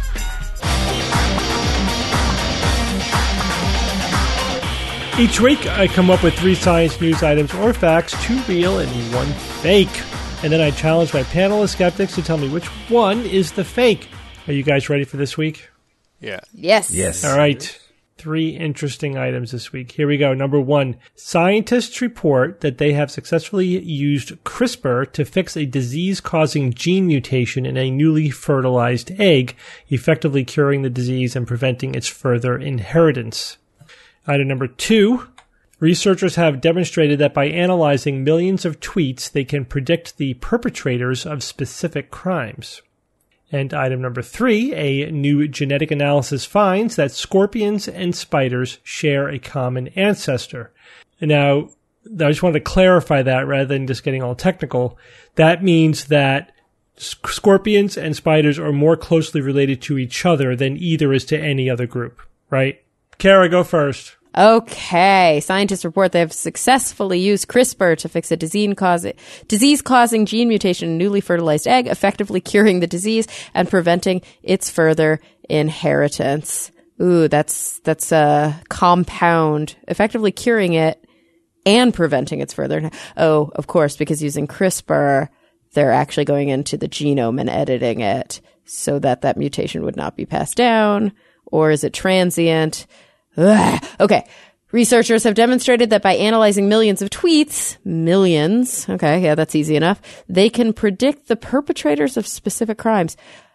B: Each week, I come up with three science news items or facts, two real and one fake. And then I challenge my panel of skeptics to tell me which one is the fake. Are you guys ready for this week?
F: Yeah.
D: Yes.
E: Yes.
B: All right. Three interesting items this week. Here we go. Number one, scientists report that they have successfully used CRISPR to fix a disease-causing gene mutation in a newly fertilized egg, effectively curing the disease and preventing its further inheritance. Item number two, researchers have demonstrated that by analyzing millions of tweets, they can predict the perpetrators of specific crimes. And item number three, a new genetic analysis finds that scorpions and spiders share a common ancestor. Now, I just wanted to clarify that rather than just getting all technical. That means that scorpions and spiders are more closely related to each other than either is to any other group, right? Kara, go first.
D: Okay. Scientists report they have successfully used CRISPR to fix a disease-causing disease-causing gene mutation in a newly fertilized egg, effectively curing the disease and preventing its further inheritance. Ooh, that's that's a compound, effectively curing it and preventing its further. Oh, of course, because using CRISPR, they're actually going into the genome and editing it so that that mutation would not be passed down. Or is it transient? Ugh. Okay. Researchers have demonstrated that by analyzing millions of tweets, millions, okay, yeah, that's easy enough, they can predict the perpetrators of specific crimes.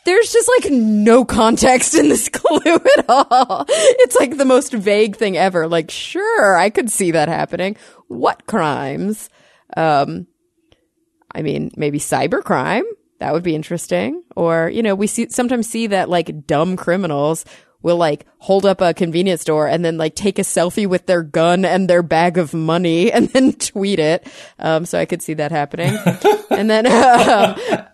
D: there's just like no context in this clue at all. It's like the most vague thing ever. Like, sure, I could see that happening. What crimes? Um, I mean, maybe cybercrime. That would be interesting. Or, you know, we see sometimes see that like dumb criminals will like hold up a convenience store and then like take a selfie with their gun and their bag of money and then tweet it. Um, so I could see that happening. And then um,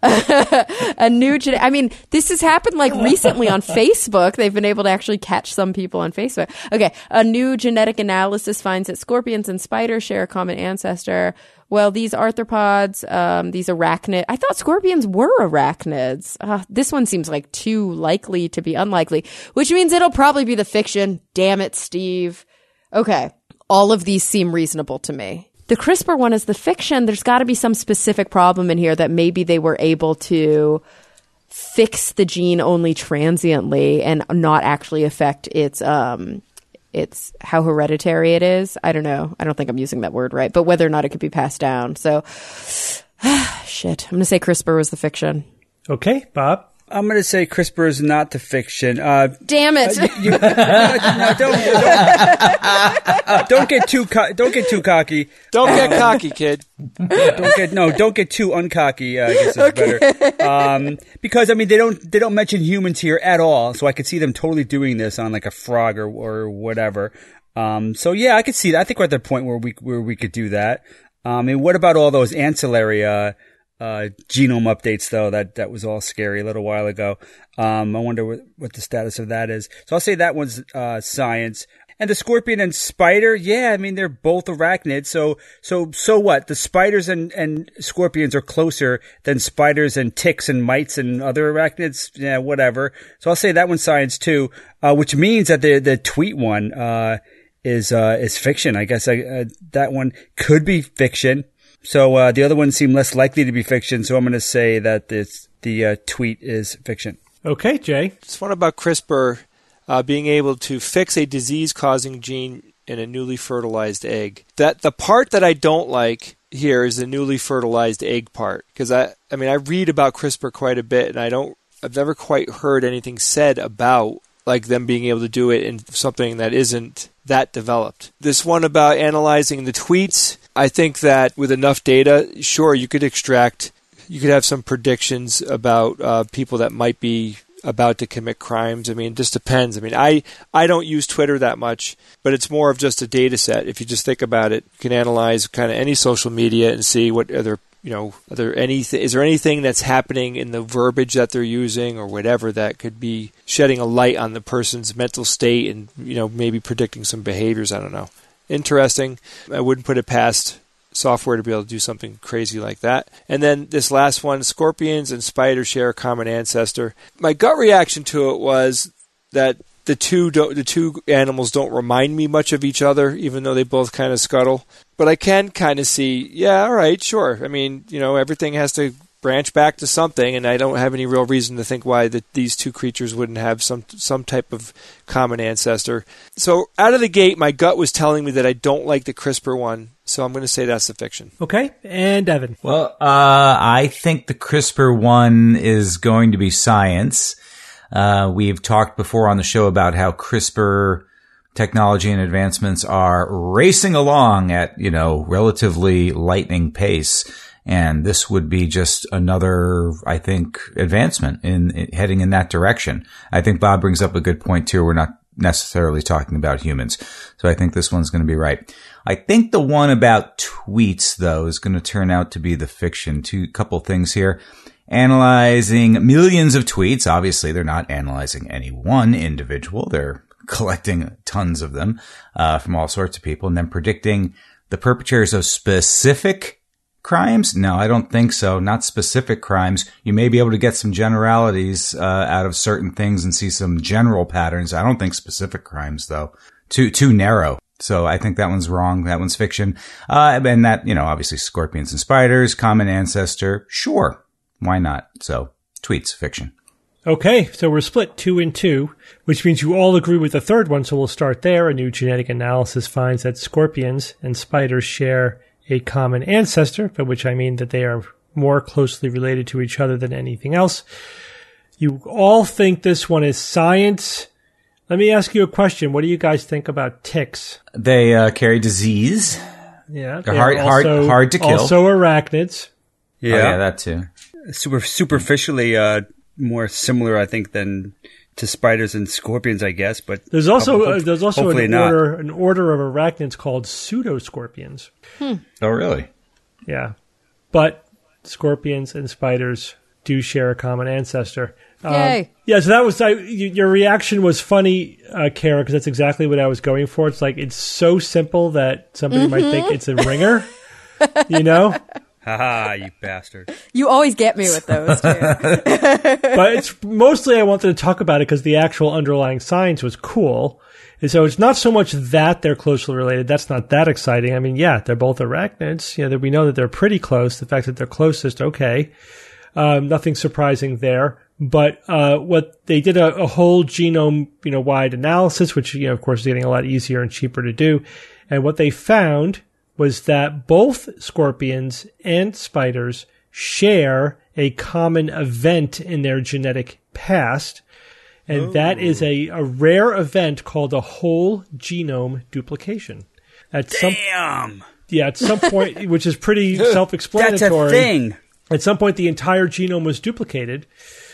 D: a new, gen- I mean, this has happened like recently on Facebook. They've been able to actually catch some people on Facebook. Okay. A new genetic analysis finds that scorpions and spiders share a common ancestor. Well, these arthropods, um, these arachnid, I thought scorpions were arachnids. Uh, this one seems like too likely to be unlikely, which means it'll probably be the fiction. Damn it, Steve. Okay. All of these seem reasonable to me. The CRISPR one is the fiction. There's got to be some specific problem in here that maybe they were able to fix the gene only transiently and not actually affect its, um, it's how hereditary it is. I don't know. I don't think I'm using that word right, but whether or not it could be passed down. So, shit. I'm going to say CRISPR was the fiction.
B: Okay, Bob.
C: I'm going to say CRISPR is not the fiction. Uh,
D: Damn it!
C: Uh, you, no, no, don't, don't, don't get too co- don't get too cocky.
F: Don't get cocky, kid.
C: Don't get no. Don't get too uncocky. Uh, I guess is okay. better. Um, because I mean they don't they don't mention humans here at all, so I could see them totally doing this on like a frog or or whatever. Um, so yeah, I could see that. I think we're at the point where we where we could do that. Um, and what about all those ancillary uh, uh, genome updates though? That that was all scary a little while ago. Um, I wonder what, what the status of that is. So I'll say that one's uh, science. And the scorpion and spider, yeah, I mean, they're both arachnids. So, so, so what? The spiders and, and scorpions are closer than spiders and ticks and mites and other arachnids. Yeah, whatever. So I'll say that one's science too, uh, which means that the, the tweet one, uh, is, uh, is fiction. I guess I, uh, that one could be fiction. So, uh, the other ones seem less likely to be fiction. So I'm going to say that this, the, uh, tweet is fiction.
B: Okay, Jay.
F: Just one about CRISPR. Uh, being able to fix a disease-causing gene in a newly fertilized egg. That the part that I don't like here is the newly fertilized egg part, because I, I mean, I read about CRISPR quite a bit, and I don't, I've never quite heard anything said about like them being able to do it in something that isn't that developed. This one about analyzing the tweets, I think that with enough data, sure, you could extract, you could have some predictions about uh, people that might be about to commit crimes. I mean, it just depends. I mean, I, I don't use Twitter that much, but it's more of just a data set. If you just think about it, you can analyze kind of any social media and see what other, you know, are there anything, is there anything that's happening in the verbiage that they're using or whatever that could be shedding a light on the person's mental state and, you know, maybe predicting some behaviors. I don't know. Interesting. I wouldn't put it past software to be able to do something crazy like that. And then this last one, scorpions and spiders share a common ancestor. My gut reaction to it was that the two don't, the two animals don't remind me much of each other, even though they both kind of scuttle. But I can kind of see, yeah, all right, sure. I mean, you know, everything has to branch back to something, and I don't have any real reason to think why that these two creatures wouldn't have some some type of common ancestor. So out of the gate, my gut was telling me that I don't like the CRISPR one, so I'm going to say that's the fiction.
B: Okay, and Evan.
E: Well, uh, I think the CRISPR one is going to be science. Uh, we've talked before on the show about how CRISPR technology and advancements are racing along at, you know, relatively lightning pace. And this would be just another, I think, advancement in, in heading in that direction. I think Bob brings up a good point too. We're not necessarily talking about humans. So I think this one's going to be right. I think the one about tweets, though, is going to turn out to be the fiction. Two couple things here. Analyzing millions of tweets. Obviously, they're not analyzing any one individual. They're collecting tons of them uh, from all sorts of people, and then predicting the perpetrators of specific crimes? No, I don't think so. Not specific crimes. You may be able to get some generalities uh, out of certain things and see some general patterns. I don't think specific crimes, though. Too too narrow. So I think that one's wrong. That one's fiction. Uh, and that, you know, obviously scorpions and spiders, common ancestor. Sure. Why not? So tweets, fiction.
B: Okay, so we're split two and two, which means you all agree with the third one, so we'll start there. A new genetic analysis finds that scorpions and spiders share a common ancestor, by which I mean that they are more closely related to each other than anything else. You all think this one is science. Let me ask you a question. What do you guys think about ticks?
E: They uh, carry disease.
B: Yeah.
E: They're hard, hard,
B: also,
E: hard to kill.
B: Also arachnids.
C: Yeah,
E: oh, yeah, that too.
C: Super superficially uh, more similar, I think, than to spiders and scorpions, I guess. But
B: there's also
C: hope,
B: uh, there's also an
C: not.
B: order an order of arachnids called pseudoscorpions.
D: Hmm.
E: Oh, really?
B: Yeah, but scorpions and spiders do share a common ancestor.
D: Yay!
B: Um, yeah, so that was I, your reaction was funny, uh, Kara, because that's exactly what I was going for. It's like it's so simple that somebody mm-hmm. might think it's a ringer, you know.
C: Haha, you bastard.
D: You always get me with those, too.
B: But it's mostly I wanted to talk about it because the actual underlying science was cool. And so it's not so much that they're closely related. That's not that exciting. I mean, yeah, they're both arachnids. You know, we know that they're pretty close. The fact that they're closest, okay. Um, nothing surprising there. But uh, what they did a, a whole genome, you know, wide analysis, which, you know, of course, is getting a lot easier and cheaper to do. And what they found was that both scorpions and spiders share a common event in their genetic past. And Ooh. that is a, a rare event called a whole genome duplication. At
C: Damn!
B: Some, yeah, at some point, which is pretty self-explanatory.
C: That's a thing.
B: At some point, the entire genome was duplicated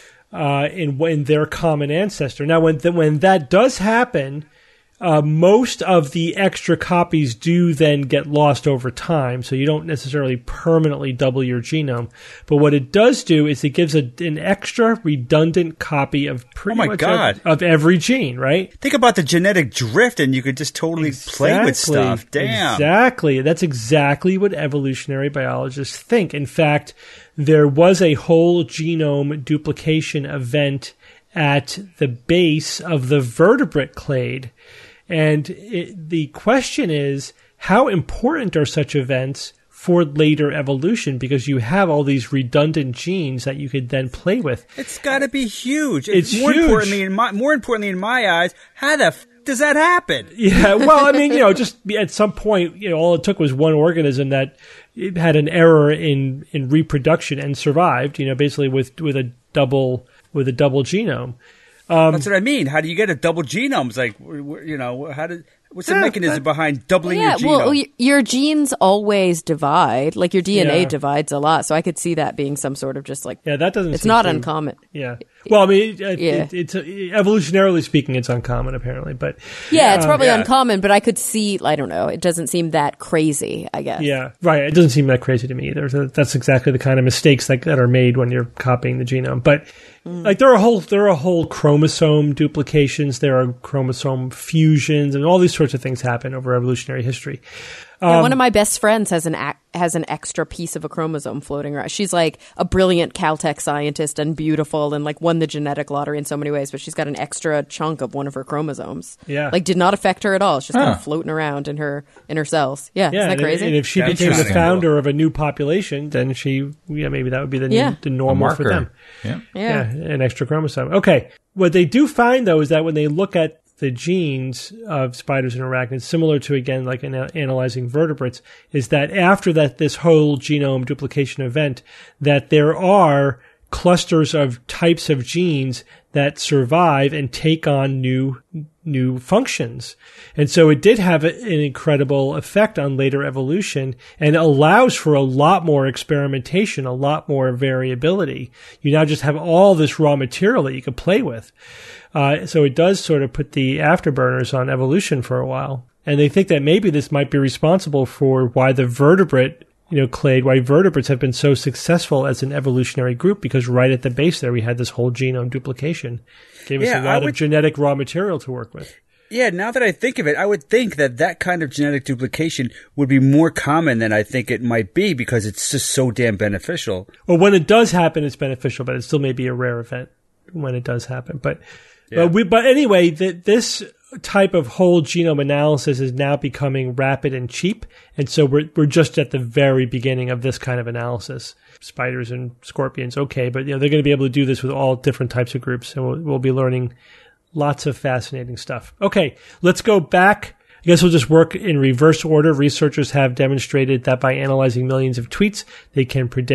B: uh, in, in their common ancestor. Now, when, the, when that does happen, Uh, most of the extra copies do then get lost over time, so you don't necessarily permanently double your genome. But what it does do is it gives a, an extra redundant copy of pretty
C: oh my
B: much
C: God.
B: Of, of every gene, right?
C: Think about the genetic drift, and you could just totally exactly. play with stuff. Damn.
B: Exactly. That's exactly what evolutionary biologists think. In fact, there was a whole genome duplication event at the base of the vertebrate clade. And it, the question is, how important are such events for later evolution? Because you have all these redundant genes that you could then play with.
C: It's got to be huge.
B: It's
C: more
B: huge.
C: Importantly, in my, more importantly, in my eyes, how the f- does that happen?
B: Yeah, well, I mean, you know, just at some point, you know, all it took was one organism that it had an error in, in reproduction and survived. You know, basically with with a double with a double genome. Um,
C: That's what I mean. How do you get a double genome? It's like, you know, how did, what's the
B: yeah,
C: mechanism
B: that,
C: behind doubling
D: yeah,
C: your genome?
D: Well, your genes always divide. Like your D N A
B: yeah.
D: divides a lot. So I could see that being some sort of just like,
B: yeah, that doesn't.
D: It's not
B: to,
D: uncommon.
B: Yeah. Well, I mean, it,
D: yeah.
B: it, it's uh, evolutionarily speaking, it's uncommon apparently, but
D: yeah, it's probably
C: um, yeah.
D: uncommon. But I could see, I don't know, it doesn't seem that crazy. I guess.
B: Yeah, right. It doesn't seem that crazy to me either. So that's exactly the kind of mistakes that, that are made when you're copying the genome. But mm. like there are whole there are whole chromosome duplications, there are chromosome fusions, and all these sorts of things happen over evolutionary history.
D: Yeah,
B: Um,
D: one of my best friends has an ac- has an extra piece of a chromosome floating around. She's like a brilliant Caltech scientist and beautiful and like won the genetic lottery in so many ways, but she's got an extra chunk of one of her chromosomes.
B: Yeah.
D: Like did not affect her at all. It's just
E: Huh.
D: kind of floating around in her in her cells. Yeah,
B: Yeah,
D: isn't that
B: and,
D: crazy?
B: and if she
C: That's
B: became the
C: interesting.
B: founder of a new population, then she, yeah, maybe that would be the,
D: Yeah.
B: new, the
E: A
B: normal for
E: marker.
B: them.
E: Yeah.
D: yeah.
B: Yeah, an extra chromosome. Okay. What they do find, though, is that when they look at the genes of spiders and arachnids, similar to, again, like in analyzing vertebrates, is that after that, this whole genome duplication event, that there are clusters of types of genes that survive and take on new new functions. And so it did have an incredible effect on later evolution and allows for a lot more experimentation, a lot more variability. You now just have all this raw material that you can play with. Uh, so it does sort of put the afterburners on evolution for a while. And they think that maybe this might be responsible for why the vertebrate, you know, clade, why vertebrates have been so successful as an evolutionary group, because right at the base there we had this whole genome duplication. Gave us
C: Yeah,
B: a lot
C: I would-
B: of genetic raw material to work with.
C: Yeah, now that I think of it, I would think that that kind of genetic duplication would be more common than I think it might be because it's just so damn beneficial.
B: Well, when it does happen, it's beneficial, but it still may be a rare event when it does happen. But,
C: Yeah.
B: but we, but anyway, the, this type of whole genome analysis is now becoming rapid and cheap. And so we're, we're just at the very beginning of this kind of analysis. Spiders and scorpions, okay, but you know, they're going to be able to do this with all different types of groups, and we'll, we'll be learning lots of fascinating stuff. Okay, let's go back. I guess we'll just work in reverse order. Researchers have demonstrated that by analyzing millions of tweets, they can predict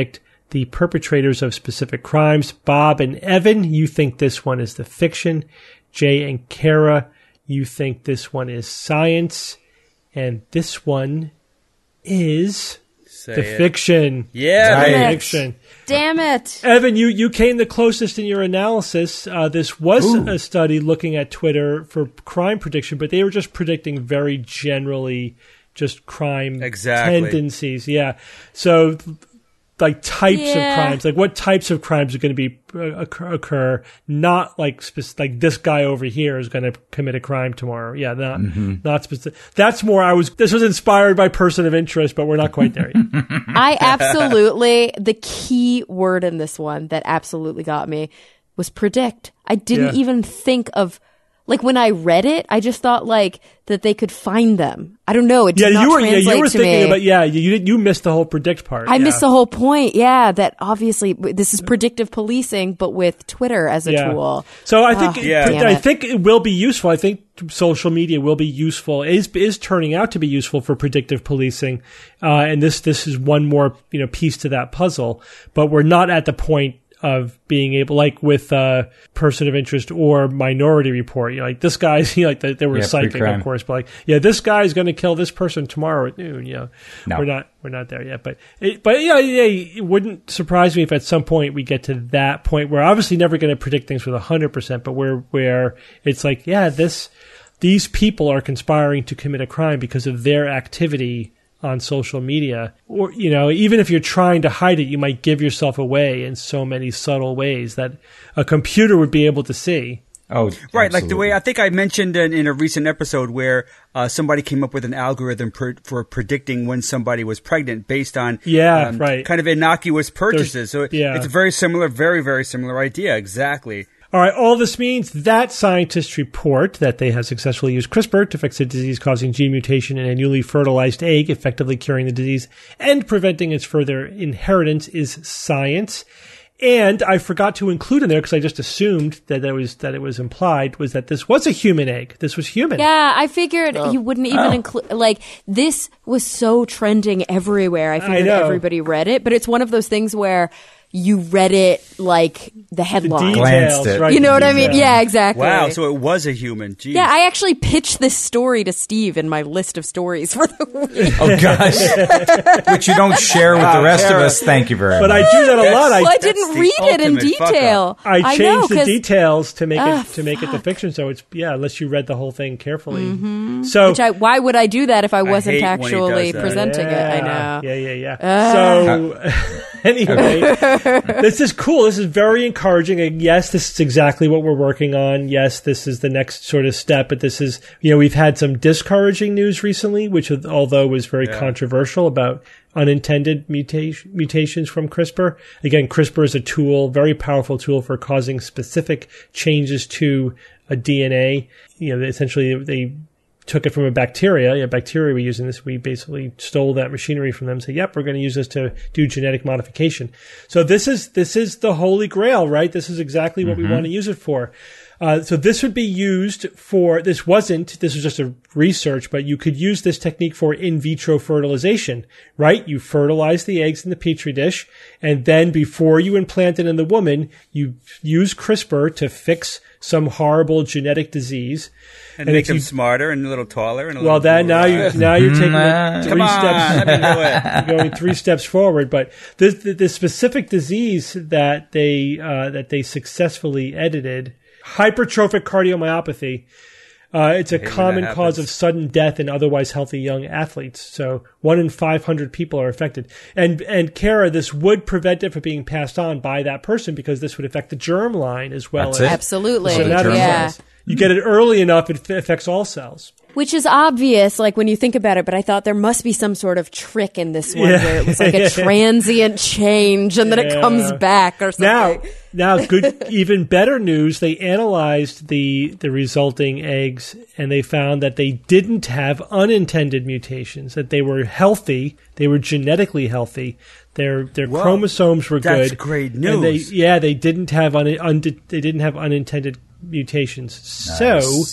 B: the perpetrators of specific crimes. Bob and Evan, you think this one is the fiction. Jay and Kara, you think this one is science. And this one is
C: Say
B: the
C: it.
B: fiction.
C: Yeah,
B: The
D: Damn it.
B: fiction.
D: Damn it.
B: Evan, you, you came the closest in your analysis. Uh, this was
E: Ooh.
B: a study looking at Twitter for crime prediction, but they were just predicting very generally just crime
C: Exactly.
B: tendencies. Yeah. So, like types
D: Yeah.
B: of crimes, like what types of crimes are going to be uh, occur, occur, not like spec- like this guy over here is going to commit a crime tomorrow. Yeah, not not specific. That's more. I was. This was inspired by person of interest, but we're not quite there yet.
D: I absolutely, the key word in this one that absolutely got me was predict. I didn't
B: Yeah.
D: even think of, like when I read it, I just thought like that they could find them. I don't know. It did
B: Yeah,
D: not
B: you were. Yeah,
D: translate
B: you were
D: to
B: thinking
D: me.
B: about. Yeah, you you, you missed the whole predict part.
D: I
B: yeah.
D: missed the whole point. Yeah, that obviously this is predictive policing, but with Twitter as a
B: Yeah.
D: tool.
B: So I think
D: Oh,
C: Yeah.
D: damn
B: I
D: it.
B: think it will be useful. I think social media will be useful. Is is turning out to be useful for predictive policing, uh, and this this is one more you know piece to that puzzle. But we're not at the point of being able, like with uh, person of interest or Minority Report. You know, like this guy's, you know, like they, they were
E: Yeah,
B: psychic,
E: pre-crime.
B: of course, but like, yeah, this guy's going to kill this person tomorrow at noon. You know,
E: No.
B: we're not we're not there yet. But it, but yeah, yeah, it wouldn't surprise me if at some point we get to that point where obviously never going to predict things with a hundred percent, but where where it's like, yeah, this these people are conspiring to commit a crime because of their activity on social media. Or, you know, even if you're trying to hide it, you might give yourself away in so many subtle ways that a computer would be able to see.
E: Oh,
C: Right, like the way
E: absolutely.
C: I think I mentioned in, in a recent episode where uh, somebody came up with an algorithm per, for predicting when somebody was pregnant based on
B: Yeah,
C: um,
B: right.
C: kind of innocuous purchases. So it-
B: yeah.
C: it's a very similar, very, very similar idea. Exactly.
B: All right, all this means that scientists report that they have successfully used CRISPR to fix a disease-causing gene mutation in a newly fertilized egg, effectively curing the disease and preventing its further inheritance is science. And I forgot to include in there because I just assumed that that was that it was implied was that this was a human egg. This was human.
D: Yeah, I figured you wouldn't even include, like, this was so trending everywhere. I figured
B: know.
D: everybody read it, but it's one of those things where you read it like the headline.
E: Glanced
B: Details,
E: it.
B: right?
D: You know what I mean?
B: Details.
D: Yeah, exactly.
C: Wow, so it was a human. Jeez.
D: yeah, I actually pitched this story to Steve in my list of stories for the week.
E: Oh gosh, which you don't share with the rest of us. Thank you very
B: But I
E: much.
B: do that a lot. I
D: Well, I
C: That's
D: didn't
C: the
D: read it in
C: ultimate fuck
D: detail.
B: I
D: know,
B: changed the
D: 'cause-
B: details to make
D: Ah,
B: it to make it the fiction. So it's yeah, unless you read the whole thing carefully. So
D: Mm-hmm. Which I, why would I do that if I wasn't
C: hate when he
D: actually
C: does that.
D: presenting it? I
B: Yeah,
D: know.
B: Yeah, yeah, yeah. So anyway, this is cool. This is very encouraging. And yes, this is exactly what we're working on. Yes, this is the next sort of step. But this is, you know, we've had some discouraging news recently, which although was very controversial about unintended mutation, mutations from CRISPR. Again, CRISPR is a tool, very powerful tool for causing specific changes to a D N A. You know, essentially they took it from a bacteria. Yeah, bacteria were using this. We basically stole that machinery from them. Say, yep, we're going to use this to do genetic modification. So this is this is the holy grail, right? This is exactly what we want to use it for. Uh, so this would be used for. This wasn't. This was just a research, but you could use this technique for in vitro fertilization, right? You fertilize the eggs in the petri dish, and then before you implant it in the woman, you use CRISPR to fix some horrible genetic disease.
C: and,
B: and
C: make
B: if
C: them
B: you-
C: smarter and a little taller. And a
B: Well,
C: little
B: that now you now you're taking it three
C: Come on,
B: steps.
C: let me do it.
B: You're going three steps forward. But the, the, the specific disease that they uh, that they successfully edited, hypertrophic cardiomyopathy. Uh, it's a
C: when
B: common
C: that
B: cause
C: happens.
B: of sudden death in otherwise healthy young athletes. So one in five hundred people are affected. And and Kara, this would prevent it from being passed on by that person because this would affect the germ line as well
E: That's
B: as
E: it.
D: Absolutely.
B: so that
D: Yeah.
B: cells. You get it early enough, it f- affects all cells.
D: Which is obvious, like when you think about it, but I thought there must be some sort of trick in this one
B: Yeah.
D: where it was like a transient change and then it
B: Yeah.
D: comes back or something.
B: Now, now, good, even better news. They analyzed the the resulting eggs, and they found that they didn't have unintended mutations. That they were healthy. They were genetically healthy. Their their
C: Whoa.
B: chromosomes were
C: That's
B: good.
C: great
B: And they,
C: news.
B: yeah, they didn't have un, un, they didn't have unintended mutations. So.
E: Nice.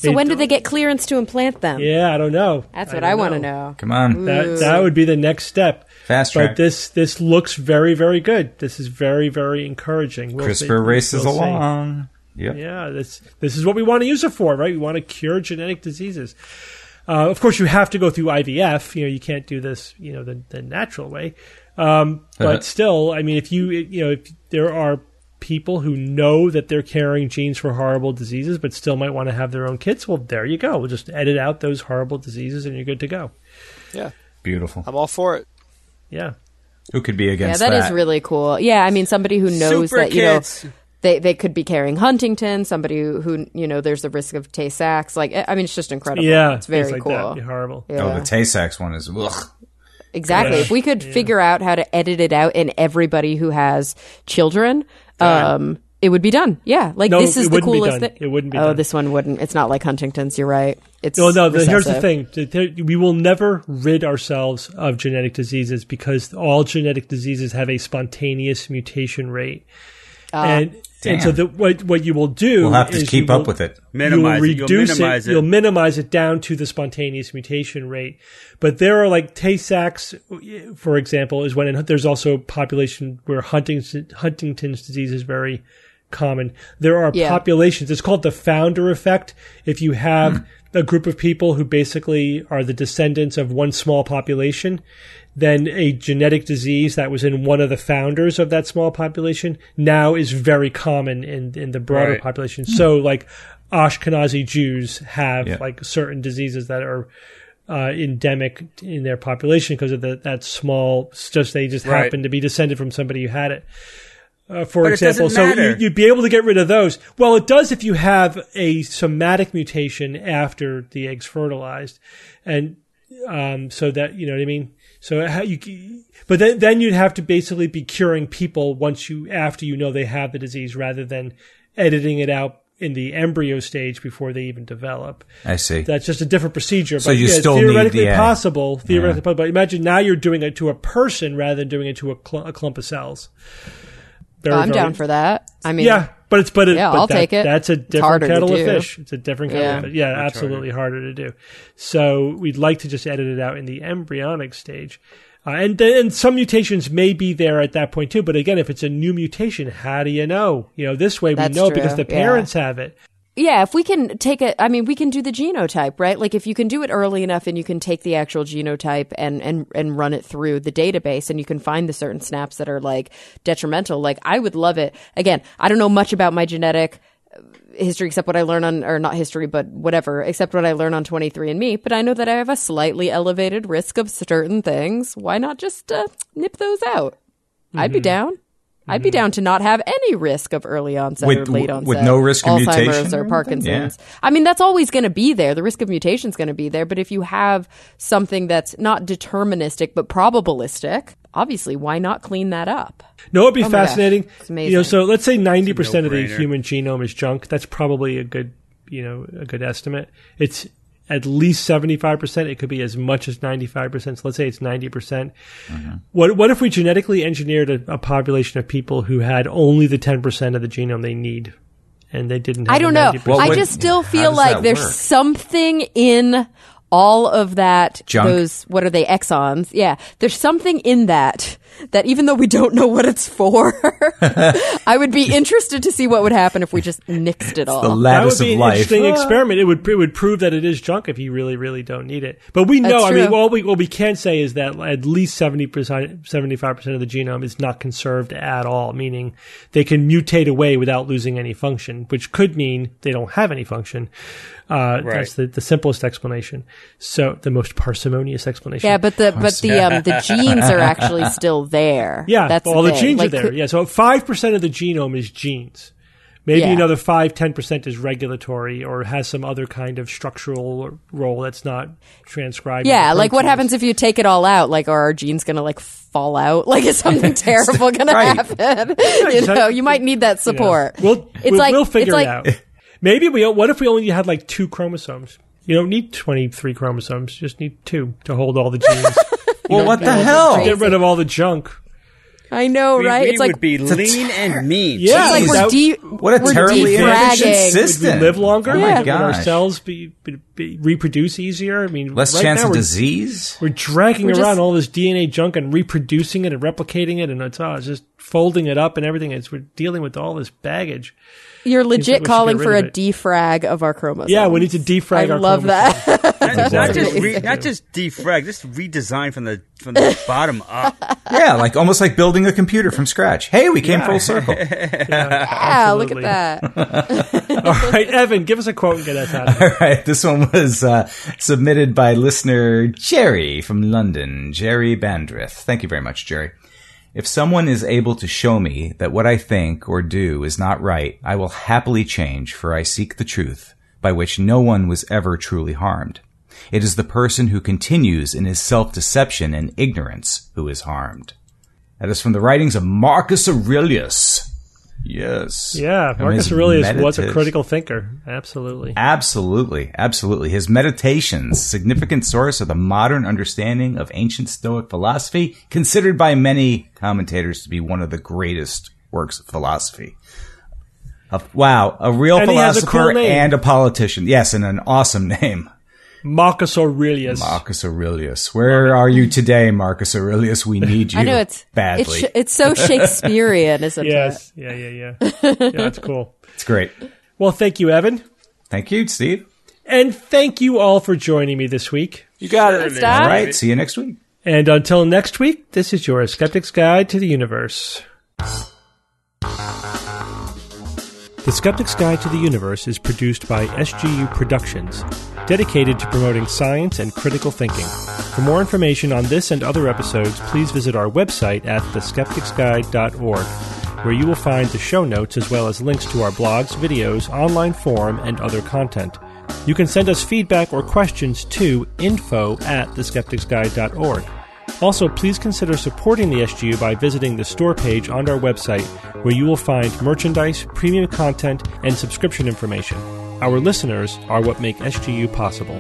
D: So when do they get clearance to implant them?
B: Yeah, I don't know.
D: That's what
B: I,
D: I,
B: don't
D: want to
B: know.
D: know.
E: Come on.
B: That that would be the next step.
E: Fast track.
B: But this this looks very, very good. This is very, very encouraging. We'll see.
E: CRISPR races
B: We'll see.
E: along. Yep.
B: Yeah, this this is what we want to use it for, right? We want to cure genetic diseases. Uh, of course, you have to go through I V F. You know, you can't do this, you know, the, the natural way. Um, but still, I mean, if you, you know, if there are people who know that they're carrying genes for horrible diseases, but still might want to have their own kids, well, there you go. We'll just edit out those horrible diseases, and you're good to go.
F: Yeah,
E: Beautiful.
F: I'm all for it.
B: Yeah.
E: Who could be
D: Yeah,
E: against
D: that
E: that?
D: is really cool. Yeah, I mean, somebody who knows
C: Super
D: that, you know,
C: kids.
D: they, they could be carrying Huntington, somebody who, who, you know, there's the risk of Tay-Sachs. Like, I mean, it's just incredible.
B: Yeah,
D: It's very
B: things like
D: cool.
B: that. Yeah, horrible.
D: Yeah.
E: Oh, the Tay-Sachs one is ugh.
D: Exactly.
B: Yeah.
D: If we could
B: Yeah.
D: figure out how to edit it out in everybody who has children, um, it would be done. Yeah. Like,
B: No,
D: this is
B: it
D: the
B: wouldn't be
D: coolest
B: done.
D: thing.
B: It wouldn't be
D: Oh,
B: done.
D: this one wouldn't. It's not like Huntington's. You're right. It's
B: No, no. The, here's the
D: recessive.
B: thing: There- we will never rid ourselves of genetic diseases because all genetic diseases have a spontaneous mutation rate, and and so the, what what you will do
E: We'll have to
B: is
E: keep
B: you
E: up
B: will-
E: with it.
C: Minimize
B: you'll
C: it. You'll
B: reduce
C: minimize
B: it,
C: it.
B: You'll minimize it down to the spontaneous mutation rate. But there are like Tay-Sachs, for example, is when in, there's also a population where Huntington, Huntington's disease is very common. There are
D: Yeah.
B: populations. It's called the founder effect. If you have a group of people who basically are the descendants of one small population, then a genetic disease that was in one of the founders of that small population now is very common in, in the broader
C: Right.
B: population. So like Ashkenazi Jews have
E: Yeah.
B: like certain diseases that are uh, endemic in their population because of the, that small, it's just they just
C: Right.
B: happen to be descended from somebody who had it. Uh, for
C: But it
B: example,
C: doesn't
B: so
C: matter.
B: you, you'd be able to get rid of those. Well, it does if you have a somatic mutation after the egg's fertilized, and um, so that you know what I mean. So how you, but then then you'd have to basically be curing people once you after you know they have the disease, rather than editing it out in the embryo stage before they even develop.
E: I see.
B: That's just a different procedure.
E: So
B: but
E: you
B: yeah,
E: still
B: it's
E: need
B: theoretically
E: the, uh,
B: possible. Theoretically possible. But imagine now you're doing it to a person rather than doing it to a, cl- a clump of cells. Very,
D: Oh, I'm
B: very-
D: down for that. I mean,
B: yeah, but it's but, it,
D: Yeah,
B: but
D: I'll
B: that-
D: take it.
B: That's a
D: It's
B: different
D: harder to
B: kettle of
D: do.
B: fish. It's a different kettle
D: Yeah.
B: of fish. Yeah, absolutely harder. to do. So we'd like to just edit it out in the embryonic stage. Uh, and and some mutations may be there at that point too. But again, if it's a new mutation, how do you know? You know, this way we
D: That's
B: know
D: true,
B: because the
D: yeah.
B: parents have it.
D: Yeah, if we can take it, I mean, we can do the genotype, right? Like if you can do it early enough and you can take the actual genotype and, and, and run it through the database and you can find the certain snaps that are like detrimental. Like I would love it. Again, I don't know much about my genetic history except what I learn on, or not history, but whatever, except what I learn on twenty-three and me. But I know that I have a slightly elevated risk of certain things. Why not just uh, nip those out? I'd be down. I'd be down to not have any risk of early onset
E: With-
D: or late onset.
E: with no risk of
D: Alzheimer's
E: mutation
D: or
E: or anything?
D: Parkinson's.
E: Yeah.
D: I mean, that's always going to be there. The risk of mutation is going to be there. But if you have something that's not deterministic but probabilistic, obviously, why not clean that up?
B: No, it'd be
D: Oh my gosh,
B: fascinating.
D: it's amazing.
B: You know, so let's say ninety percent of the
C: no-brainer.
B: human genome is junk. That's probably a good, you know, a good estimate. It's at least seventy-five percent. It could be as much as ninety-five percent. So let's say it's ninety percent.
E: Mm-hmm.
B: What What if we genetically engineered a, a population of people who had only the ten percent of the genome they need, and they didn't have
D: I don't
B: the
D: know.
B: ninety percent?
E: What
D: I
E: would-
D: just still
E: how
D: feel
E: does
D: like
E: that
D: there's
E: work?
D: something in all of that,
E: Junk?
D: those, what are they, exons? Yeah. There's something in that, that even though we don't know what it's for, I would be interested to see what would happen if we just nixed it all.
E: The
B: That would
E: lattice
B: be
E: of
B: an
E: life.
B: interesting experiment. It would it would prove that it is junk if you really really don't need it. But we know.
D: That's
B: I mean,
D: true.
B: all we what we can say is that at least seventy percent, seventy-five percent of the genome is not conserved at all. Meaning they can mutate away without losing any function, which could mean they don't have any function. Uh,
C: Right.
B: That's the, the simplest explanation. So the most parsimonious explanation.
D: Yeah, but the but the um the genes are actually still there.
B: Yeah,
D: that's
B: all
D: the,
B: the,
D: thing.
B: genes
D: Like,
B: are there.
D: could-
B: Yeah, so five percent of the genome is genes. Maybe
D: Yeah.
B: another five, ten percent is regulatory or has some other kind of structural role that's not transcribed.
D: Yeah,
B: into
D: like what
B: proteins.
D: happens if you take it all out? Like, are our genes gonna like fall out? Like, is something terrible gonna
E: Right.
D: happen? you know, you might need that
B: You know,
D: support.
B: We'll,
D: it's
B: we'll,
D: like
B: we'll figure
D: it's
B: it
D: like,
B: out. Maybe we. What if we only had like two chromosomes? You don't need twenty-three chromosomes. You just need two to hold all the genes.
E: Well, what the hell?
B: Get rid of all the junk.
D: I know,
C: We,
D: right?
C: we
D: it's like
C: would be lean and mean.
B: Yeah,
D: it's like
B: Jeez,
D: we're
B: that-
D: de-
E: What a
D: we're
E: terribly
D: defragging.
E: inefficient system.
B: We live longer.
E: Oh my
B: Yeah. Would
E: gosh.
B: our cells be, be, be reproduce easier? I mean,
E: Less
B: right
E: chance
B: now
E: of
B: we're,
E: disease.
B: We're dragging
D: We're
B: around
D: just-
B: all this D N A junk and reproducing it and replicating it, and it's, oh, it's just folding it up and everything. It's we're dealing with all this baggage.
D: You're
B: Seems like
D: legit
B: we should
D: calling
B: get
D: for
B: rid
D: a
B: of it.
D: defrag of our chromosomes.
B: Yeah, we need to defrag
D: I
B: our
D: love
B: chromosomes.
D: that.
C: Not, not
B: Exactly.
C: just re, not just defrag, just redesign from the from the bottom up.
E: Yeah, like almost like building a computer from scratch. Hey, we came full circle.
D: Yeah, look at
B: Absolutely.
D: that.
B: All right, Evan, give us a quote and get us out of here.
E: All right, this one was uh, submitted by listener Jerry from London, Jerry Bandrith. Thank you very much, Jerry. If someone is able to show me that what I think or do is not right, I will happily change, for I seek the truth, by which no one was ever truly harmed. It is the person who continues in his self-deception and ignorance who is harmed. That is from the writings of Marcus Aurelius. Yes.
B: Yeah,
E: From
B: Marcus
E: his
B: Aurelius was a
E: meditation-
B: critical thinker. Absolutely.
E: Absolutely, absolutely. His Meditations, significant source of the modern understanding of ancient Stoic philosophy, considered by many commentators to be one of the greatest works of philosophy. A, wow, a real
B: And he has a
E: philosopher
B: cool name.
E: and a politician. Yes, and an awesome name.
B: Marcus Aurelius.
E: Marcus Aurelius. Where are you today, Marcus Aurelius? We need you
D: I know it's
E: badly.
D: It's, sh- it's so Shakespearean, isn't
B: Yes. Yeah, yeah, yeah. Yeah, that's cool.
E: It's great.
B: Well, thank you, Evan.
E: Thank you, Steve.
B: And thank you all for joining me this week.
F: You got it.
D: Stop.
E: All right, see you next week.
B: And until next week, this is your Skeptic's Guide to the Universe. The Skeptic's Guide to the Universe is produced by S G U Productions, dedicated to promoting science and critical thinking. For more information on this and other episodes, please visit our website at the skeptics guide dot org, where you will find the show notes as well as links to our blogs, videos, online forum, and other content. You can send us feedback or questions to info at the skeptics guide dot org. Also, please consider supporting the S G U by visiting the store page on our website, where you will find merchandise, premium content, and subscription information. Our listeners are what make S G U possible.